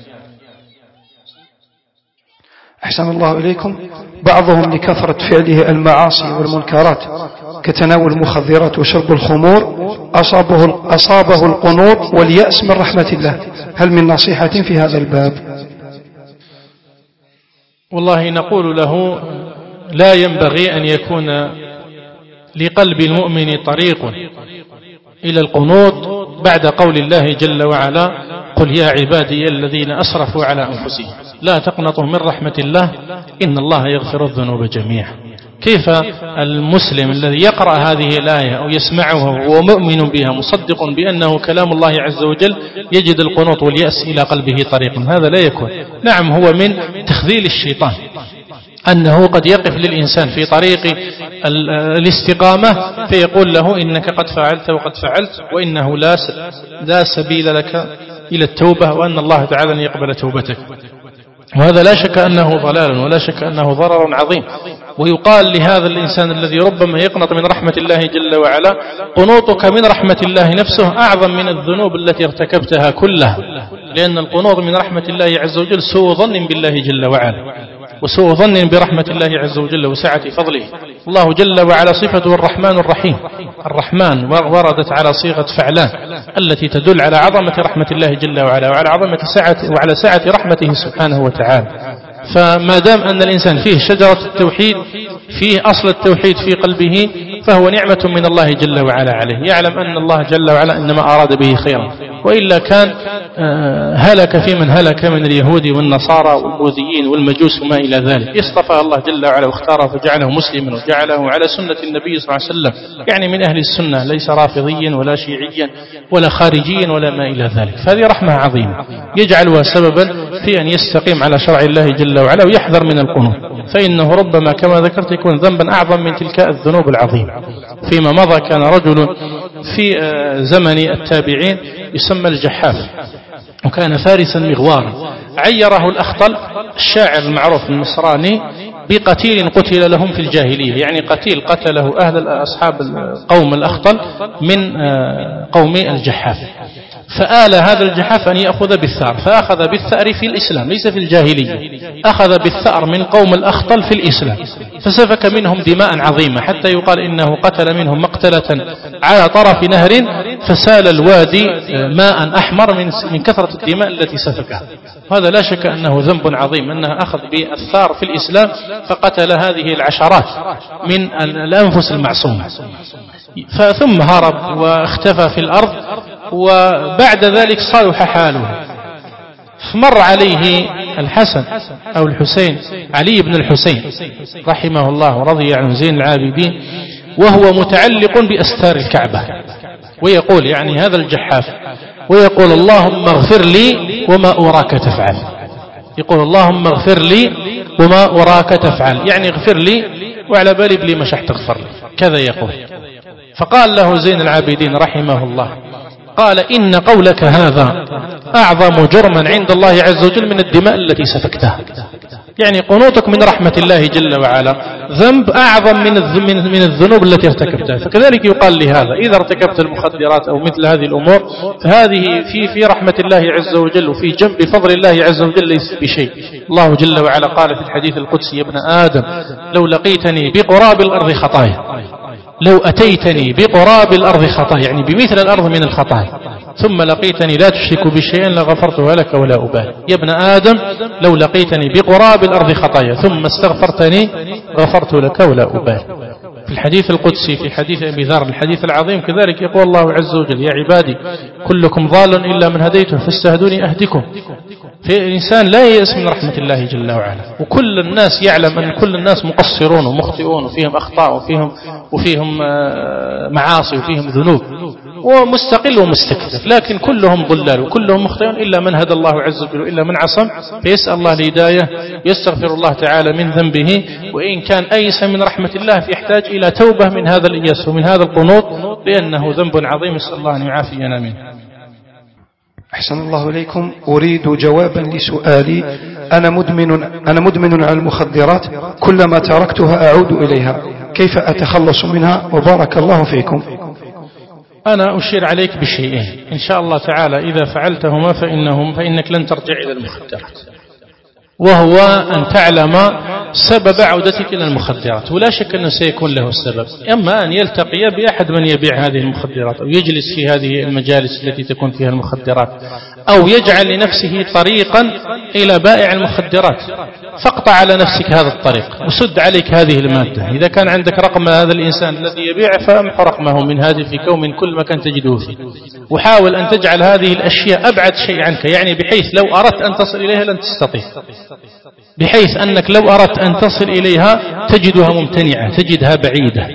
أحسن الله إليكم. بعضهم لكثرة فعله المعاصي والمنكرات كتناول المخدرات وشرب الخمور أصابه, أصابه القنوط واليأس من رحمة الله، هل من نصيحة في هذا الباب؟ والله نقول له لا ينبغي أن يكون لقلب المؤمن طريق إلى القنوط بعد قول الله جل وعلا: قل يا عبادي الذين أسرفوا على أنفسهم لا تقنطوا من رحمة الله إن الله يغفر الذنوب جميعا. كيف المسلم الذي يقرأ هذه الآية أو يسمعها وهو مؤمن بها مصدق بأنه كلام الله عز وجل يجد القنوط واليأس إلى قلبه طريقا؟ هذا لا يكون. نعم، هو من تخذيل الشيطان أنه قد يقف للإنسان في طريق الاستقامة فيقول له إنك قد فعلت وقد فعلت وإنه لا لا سبيل لك إلى التوبة وأن الله تعالى يقبل توبتك. وهذا لا شك أنه ضلال ولا شك أنه ضرر عظيم. ويقال لهذا الإنسان الذي ربما يقنط من رحمة الله جل وعلا: قنوطك من رحمة الله نفسه أعظم من الذنوب التي ارتكبتها كلها، لأن القنوط من رحمة الله عز وجل سوء ظن بالله جل وعلا وسوء ظن برحمة الله عز وجل وسعة فضله. الله جل وعلا صفته الرحمن الرحيم. الرحمن وردت على صيغة فعلان التي تدل على عظمة رحمة الله جل وعلا وعلى عظمة سعة وعلى سعة رحمته سبحانه وتعالى. فما دام أن الإنسان فيه شجرة التوحيد، فيه أصل التوحيد في قلبه، فهو نعمة من الله جل وعلا عليه، يعلم أن الله جل وعلا إنما أراد به خيرا، وإلا كان هلك في من هلك من اليهود والنصارى والبوذيين والمجوس وما إلى ذلك. اصطفى الله جل وعلا واختاره فجعله مسلما وجعله على سنة النبي صلى الله عليه وسلم، يعني من أهل السنة، ليس رافضيا ولا شيعيا ولا خارجيا ولا ما إلى ذلك. فهذه رحمة عظيمة يجعلها سببا في أن يستقيم على شرع الله جل وعلا ويحذر من القنوط، فإنه ربما كما ذكرت يكون ذنبا أعظم من تلك الذنوب العظيمة. فيما مضى كان رجل في زمن التابعين يسمى الجحاف، وكان فارسا مغوارا. عيره الأخطل الشاعر المعروف النصراني بقتيل قتل لهم في الجاهلية، يعني قتيل قتله أهل أصحاب قوم الأخطل من قوم الجحاف. فآل هذا الجحاف أن يأخذ بالثأر، فأخذ بالثأر في الإسلام ليس في الجاهلية، أخذ بالثأر من قوم الأخطل في الإسلام، فسفك منهم دماء عظيمة حتى يقال إنه قتل منهم مقتلة على طرف نهر فسال الوادي ماء أحمر من كثرة الدماء التي سفكها. هذا لا شك أنه ذنب عظيم، أنه أخذ بالثأر في الإسلام فقتل هذه العشرات من الأنفس المعصومة، ثم هرب واختفى في الأرض. وبعد ذلك صلح حاله، فمر عليه الحسن أو الحسين، علي بن الحسين رحمه الله ورضي عنه زين العابدين، وهو متعلق بأستار الكعبة، ويقول يعني هذا الجحاف، ويقول اللهم اغفر لي وما أراك تفعل، يقول اللهم اغفر لي وما أراك تفعل، يعني اغفر لي وعلى بالي بلي مش تغفر لي، كذا يقول. فقال له زين العابدين رحمه الله، قال إن قولك هذا أعظم جرما عند الله عز وجل من الدماء التي سفكتها، يعني قنوطك من رحمة الله جل وعلا ذنب أعظم من من الذنوب التي ارتكبتها. فكذلك يقال لهذا إذا ارتكبت المخدرات أو مثل هذه الأمور فهذه في في رحمة الله عز وجل وفي جنب فضل الله عز وجل ليس بشيء. الله جل وعلا قال في الحديث القدسي: يا ابن آدم لو لقيتني بقراب الأرض خطايا، لو أتيتني بقراب الأرض خطايا، يعني بمثل الأرض من الخطايا، ثم لقيتني لا تشرك بشيء لغفرتها لك ولا أبالي. يا ابن آدم لو لقيتني بقراب الأرض خطايا ثم استغفرتني غفرت لك ولا أبالي. في الحديث القدسي في حديث أبي ذر الحديث العظيم كذلك يقول الله عز وجل: يا عبادي كلكم ضال إلا من هديته فاستهدوني أهدكم. في الإنسان لا ييأس من رحمة الله جل وعلا، وكل الناس يعلم أن كل الناس مقصرون ومخطئون وفيهم أخطاء وفيهم, وفيهم معاصي وفيهم ذنوب، ومستقل ومستكثر، لكن كلهم ضلال وكلهم مخطئون إلا من هدى الله عز وجل إلا من عصم، فيسأل الله الهداية، يستغفر الله تعالى من ذنبه، وإن كان أيس من رحمة الله فيحتاج إلى توبة من هذا الإياس ومن هذا القنوط، لأنه ذنب عظيم، نسأل الله أن يعافينا منه. أحسن الله إليكم. أريد جوابا لسؤالي: أنا مدمن أنا مدمن على المخدرات، كلما تركتها أعود إليها، كيف أتخلص منها؟ وبارك الله فيكم. أنا أشير عليك بشيئين إن شاء الله تعالى، إذا فعلتهما فإنهم فإنك لن ترجع إلى المخدرات، وهو أن تعلم سبب عودتك إلى المخدرات، ولا شك أنه سيكون له السبب، أما أن يلتقي بأحد من يبيع هذه المخدرات أو يجلس في هذه المجالس التي تكون فيها المخدرات، أو يجعل لنفسه طريقا إلى بائع المخدرات، فاقطع على نفسك هذا الطريق وسد عليك هذه المادة. إذا كان عندك رقم هذا الإنسان الذي يبيع فامح رقمه من هاتفك ومن كل مكان تجده فيه، وحاول أن تجعل هذه الأشياء أبعد شيء عنك، يعني بحيث لو أردت أن تصل إليها لن تستطيع، بحيث أنك لو أردت أن تصل إليها تجدها ممتنعة، تجدها بعيدة.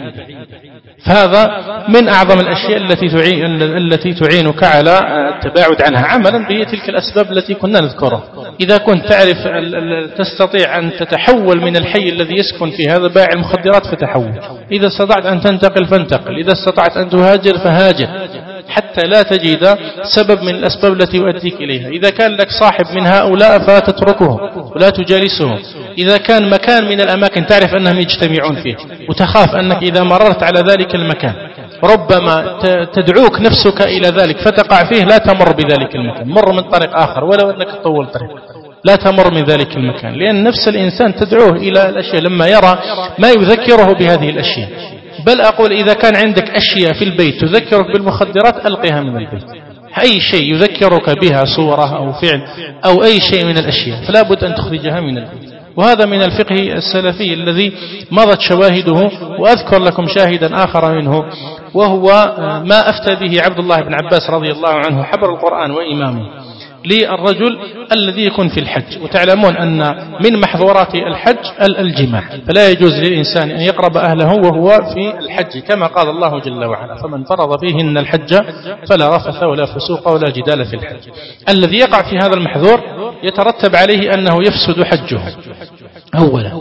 فهذا من أعظم الأشياء التي تعين التي تعينك على التباعد عنها، عملا بتلك الأسباب التي كنا نذكرها. إذا كنت تعرف تستطيع أن تتحول من الحي الذي يسكن في هذا بائع المخدرات فتحول، إذا استطعت أن تنتقل فانتقل، إذا استطعت أن تهاجر فهاجر، حتى لا تجد سبب من الأسباب التي يؤديك إليها. إذا كان لك صاحب من هؤلاء فتتركه ولا تجالسه. إذا كان مكان من الأماكن تعرف أنهم يجتمعون فيه وتخاف أنك إذا مررت على ذلك المكان ربما تدعوك نفسك إلى ذلك فتقع فيه، لا تمر بذلك المكان، مر من طريق آخر ولو أنك تطول طريق، لا تمر من ذلك المكان، لأن نفس الإنسان تدعوه إلى الأشياء لما يرى ما يذكره بهذه الأشياء. بل أقول إذا كان عندك أشياء في البيت تذكرك بالمخدرات ألقها من البيت، أي شيء يذكرك بها صورة أو فعل أو أي شيء من الأشياء فلا بد أن تخرجها من البيت. وهذا من الفقه السلفي الذي مضت شواهده، وأذكر لكم شاهدا آخر منه، وهو ما أفتى به عبد الله بن عباس رضي الله عنه حبر القرآن وإمامه للرجل الذي يكون في الحج. وتعلمون أن من محظورات الحج الجماع، فلا يجوز للإنسان أن يقرب أهله وهو في الحج، كما قال الله جل وعلا: فمن فرض فيهن الحج فلا رفث ولا فسوق ولا جدال في الحج. الذي يقع في هذا المحظور يترتب عليه أنه يفسد حجه أولا،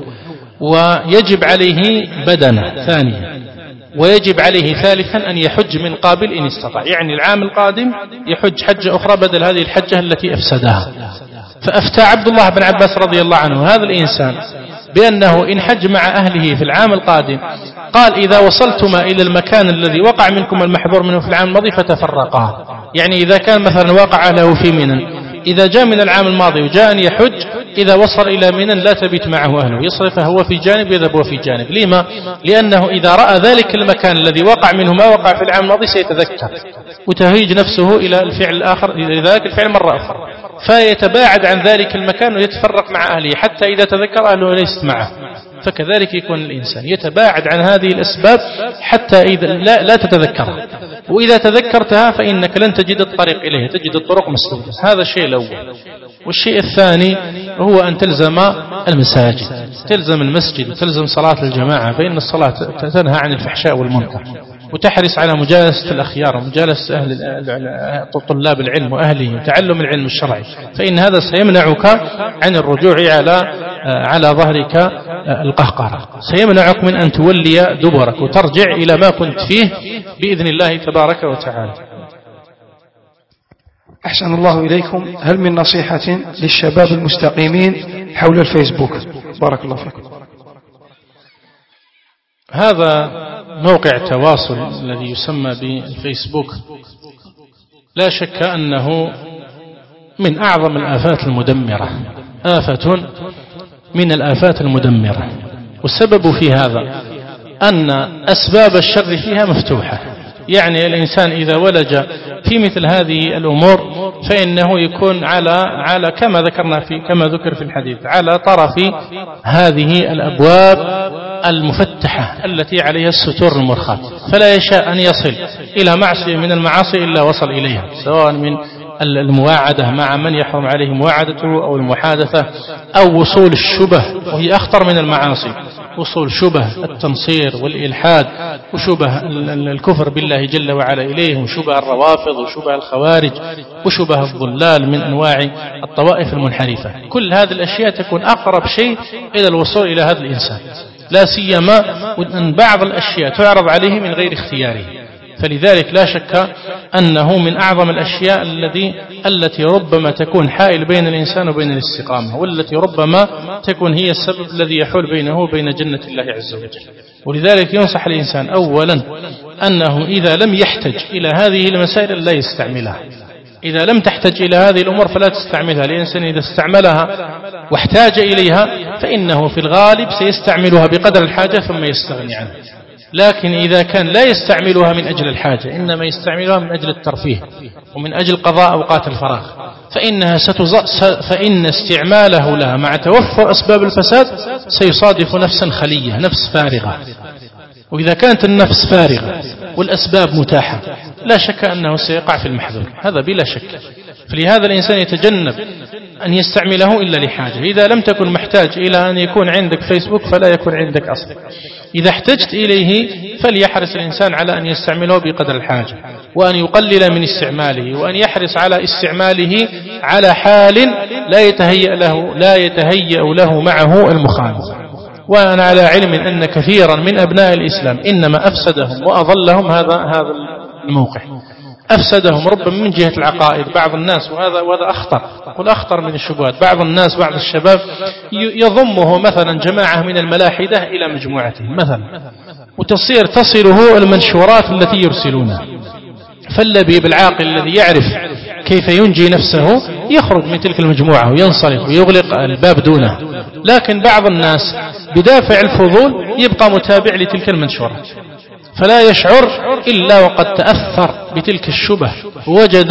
ويجب عليه بدنه ثانيا، ويجب عليه ثالثا أن يحج من قابل إن استطاع، يعني العام القادم يحج حجة أخرى بدل هذه الحجة التي أفسدها. فأفتى عبد الله بن عباس رضي الله عنه هذا الإنسان بأنه إن حج مع أهله في العام القادم، قال: إذا وصلتما إلى المكان الذي وقع منكم المحظور منه في العام الماضي فتفرقا، يعني إذا كان مثلا وقع أهله في منى، إذا جاء من العام الماضي وجاء أن يحج، إذا وصل إلى منى لا تبيت معه أهله، يصرف هو في جانب يذهب هو في جانب. لما؟ لأنه إذا رأى ذلك المكان الذي وقع منه ما وقع في العام الماضي سيتذكر وتهيج نفسه إلى الفعل الآخر، إلى ذلك الفعل مرة أخرى، فيتباعد عن ذلك المكان ويتفرق مع أهله حتى إذا تذكر أهله ليست معه. فكذلك يكون الإنسان يتباعد عن هذه الأسباب حتى إذا لا, لا تتذكرها، وإذا تذكرتها فإنك لن تجد الطريق إليها، تجد الطرق مسدودة. هذا الشيء الأول. والشيء الثاني هو أن تلزم المساجد، تلزم المسجد وتلزم صلاة الجماعة، فإن الصلاة تنهى عن الفحشاء والمنكر، وتحرص على مجالسة الأخيار ومجالسة أهل طلاب العلم وأهله وتعلم العلم الشرعي، فإن هذا سيمنعك عن الرجوع على على ظهرك القهقرة، سيمنعك من أن تولي دبرك وترجع إلى ما كنت فيه بإذن الله تبارك وتعالى. أحسن الله إليكم. هل من نصيحة للشباب المستقيمين حول الفيسبوك؟ بارك الله فيكم. هذا موقع التواصل الذي يسمى بالفيسبوك لا شك أنه من أعظم الآفات المدمرة، آفة من الآفات المدمرة، والسبب في هذا أن أسباب الشر فيها مفتوحة، يعني الإنسان إذا ولج في مثل هذه الأمور فإنه يكون على على كما ذكرنا في كما ذكر في الحديث على طرف هذه الأبواب المفتحة التي عليها الستور المرخاة، فلا يشاء أن يصل إلى معصية من المعاصي إلا وصل إليها، سواء من المواعدة مع من يحرم عليه مواعدته أو المحادثة أو وصول الشبه، وهي أخطر من المعاصي، وصول شبه التنصير والإلحاد وشبه الكفر بالله جل وعلا إليه، وشبه الروافض وشبه الخوارج وشبه الضلال من أنواع الطوائف المنحرفة. كل هذه الأشياء تكون أقرب شيء إلى الوصول إلى هذا الإنسان، لا سيما أن بعض الأشياء تعرض عليه من غير اختياره، فلذلك لا شك أنه من أعظم الأشياء الذي التي ربما تكون حائل بين الإنسان وبين الاستقامة، والتي ربما تكون هي السبب الذي يحول بينه وبين جنة الله عز وجل. ولذلك ينصح الإنسان أولا أنه إذا لم يحتج إلى هذه المسائل لا يستعملها، إذا لم تحتج إلى هذه الأمور فلا تستعملها، الإنسان إذا استعملها واحتاج إليها فإنه في الغالب سيستعملها بقدر الحاجة ثم يستغني عنها. لكن إذا كان لا يستعملها من أجل الحاجة، إنما يستعملها من أجل الترفيه ومن أجل قضاء أوقات الفراغ، فإنها ستز... فإن استعماله لها مع توفر أسباب الفساد سيصادف نفسا خلية، نفس فارغة. وإذا كانت النفس فارغة والأسباب متاحة لا شك أنه سيقع في المحذور، هذا بلا شك. فلهذا الإنسان يتجنب أن يستعمله إلا لحاجة. إذا لم تكن محتاج إلى أن يكون عندك فيسبوك فلا يكون عندك أصلا. إذا احتجت إليه فليحرص الإنسان على أن يستعمله بقدر الحاجة، وأن يقلل من استعماله، وأن يحرص على استعماله على حال لا يتهيأ له لا يتهيأ له معه المخالف. وأنا على علم أن كثيرا من أبناء الإسلام إنما أفسدهم وأضلهم هذا هذا الموقع، أفسدهم ربما من جهة العقائد. بعض الناس وهذا وهذا أخطر، قل أخطر من الشبهات، بعض الناس بعض الشباب يضمه مثلا جماعة من الملاحدة إلى مجموعته مثلا، وتصير تصله المنشورات التي يرسلونها، فالذي بالعاقل الذي يعرف كيف ينجي نفسه يخرج من تلك المجموعة وينصرف ويغلق الباب دونه. لكن بعض الناس بدافع الفضول يبقى متابع لتلك المنشورات، فلا يشعر إلا وقد تأثر بتلك الشبه، ووجد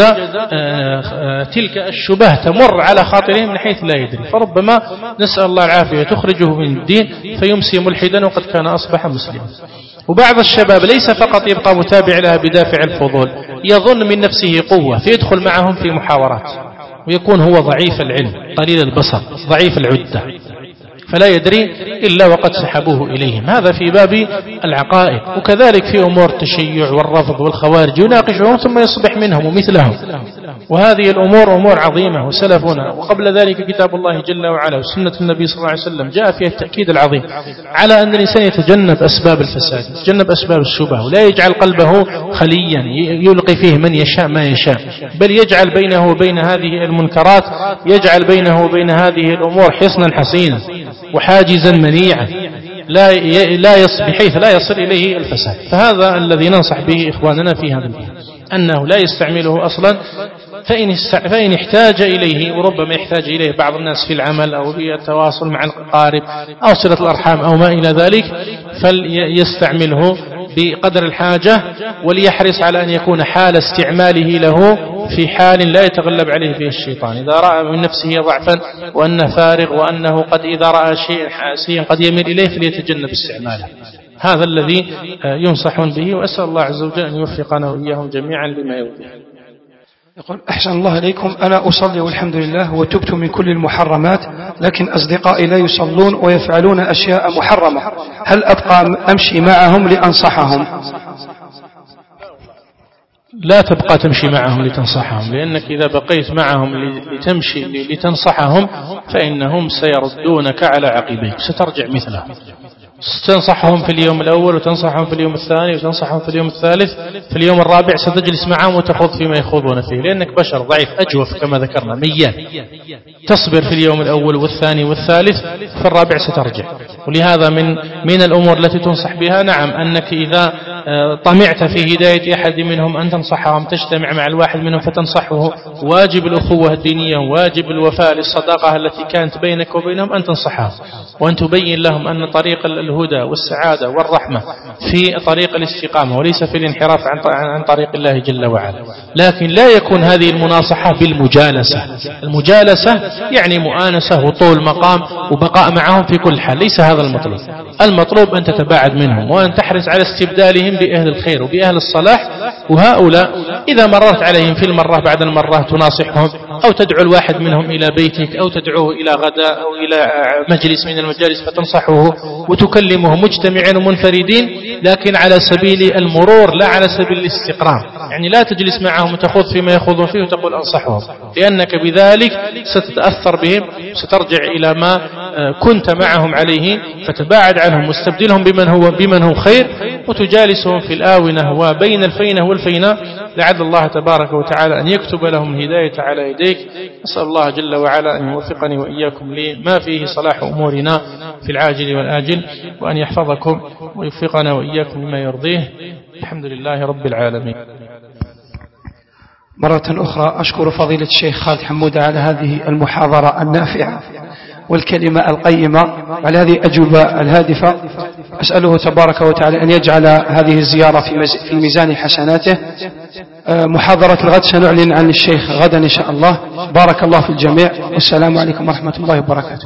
تلك الشبه تمر على خاطره من حيث لا يدري، فربما نسأل الله العافية تخرجه من الدين فيمسي ملحدا وقد كان أصبح مسلما. وبعض الشباب ليس فقط يبقى متابع لها بدافع الفضول، يظن من نفسه قوة فيدخل معهم في محاورات، ويكون هو ضعيف العلم قليل البصر ضعيف العدة، فلا يدري إلا وقد سحبوه إليهم. هذا في باب العقائد. وكذلك في أمور التشيع والرفض والخوارج يناقشهم ثم يصبح منهم ومثلهم، وهذه الأمور أمور عظيمة. وسلفنا وقبل ذلك كتاب الله جل وعلا وسنة النبي صلى الله عليه وسلم جاء فيها التأكيد العظيم على أن الإنسان يتجنب أسباب الفساد، يتجنب أسباب الشبه، ولا يجعل قلبه خليا يلقي فيه من يشاء ما يشاء، بل يجعل بينه وبين هذه المنكرات يجعل بينه وبين هذه الأمور حصنا حصينا وحاجزا منيعا لا لا يصل بحيث لا يصل إليه الفساد. فهذا الذي ننصح به إخواننا في هذا الباب، أنه لا يستعمله أصلا، فإن, فإن احتاج إليه، وربما يحتاج إليه بعض الناس في العمل أو في التواصل مع الأقارب أو صلة الأرحام أو ما إلى ذلك، فليستعمله بقدر الحاجة، وليحرص على أن يكون حال استعماله له في حال لا يتغلب عليه فيه الشيطان. إذا رأى من نفسه ضعفا وأنه فارغ وأنه قد إذا رأى شيئا قد يميل إليه فليتجنب استعماله. هذا الذي ينصحون به، وأسأل الله عز وجل أن يوفقنا وإياهم جميعا لما يرضيه. يقول أحسن الله إليكم، أنا أصلي والحمد لله وتبت من كل المحرمات، لكن أصدقائي لا يصلون ويفعلون أشياء محرمة، هل أبقى أمشي معهم لأنصحهم؟ لا تبقى تمشي معهم لتنصحهم، لأنك إذا بقيت معهم لتمشي لتنصحهم فإنهم سيردونك على عقبيك، سترجع مثلهم. ستنصحهم في اليوم الأول وتنصحهم في اليوم الثاني وتنصحهم في اليوم الثالث، في اليوم الرابع ستجلس معهم وتخوض فيما يخوضون فيه، لأنك بشر ضعيف أجوف كما ذكرنا ميان. تصبر في اليوم الأول والثاني والثالث، في الرابع سترجع. ولهذا من من الأمور التي تنصح بها، نعم، أنك إذا طمعت في هداية أحد منهم أن تنصحهم، تجتمع مع الواحد منهم فتنصحه، واجب الأخوة الدينية، واجب الوفاء للصداقة التي كانت بينك وبينهم أن تنصحهم، وأن تبين لهم أن طريق الهدى والسعادة والرحمة في طريق الاستقامة وليس في الانحراف عن طريق الله جل وعلا. لكن لا يكون هذه المناصحة بالمجالسة. المجالسة يعني مؤانسة وطول مقام وبقاء معهم في كل حال، ليس هذا المطلوب. المطلوب أن تتباعد منهم وأن تحرص على استبدالهم بأهل الخير وبأهل الصلاح. وهؤلاء إذا مررت عليهم في المرة بعد المرة تناصحهم، أو تدعو الواحد منهم إلى بيتك، أو تدعوه إلى غداء أو إلى مجلس من المجالس فتنصحه وتكلمه مجتمعين ومنفردين، لكن على سبيل المرور لا على سبيل الاستقرار. يعني لا تجلس معهم وتخوض فيما يخوضون فيه وتقول أنصحهم، لأنك بذلك ستتأثر بهم، سترجع إلى ما كنت معهم عليه، فتباعد عنهم واستبدلهم بمن هو بمن هو خير، وتجالسهم في الآونة وبين الفينة والفينة، لعل الله تبارك وتعالى أن يكتب لهم الهداية على يديك. أسأل الله جل وعلا أن يوفقني وإياكم لما فيه صلاح أمورنا في العاجل والآجل، وأن يحفظكم ويوفقنا وإياكم لما يرضيه. الحمد لله رب العالمين. مرة أخرى أشكر فضيلة الشيخ خالد حمودة على هذه المحاضرة النافعة والكلمة القيمة، على هذه الأجوبة الهادفة. أسأله تبارك وتعالى أن يجعل هذه الزيارة في ميزان حسناته. محاضرة الغد سنعلن عن الشيخ غدا إن شاء الله. بارك الله في الجميع، والسلام عليكم ورحمة الله وبركاته.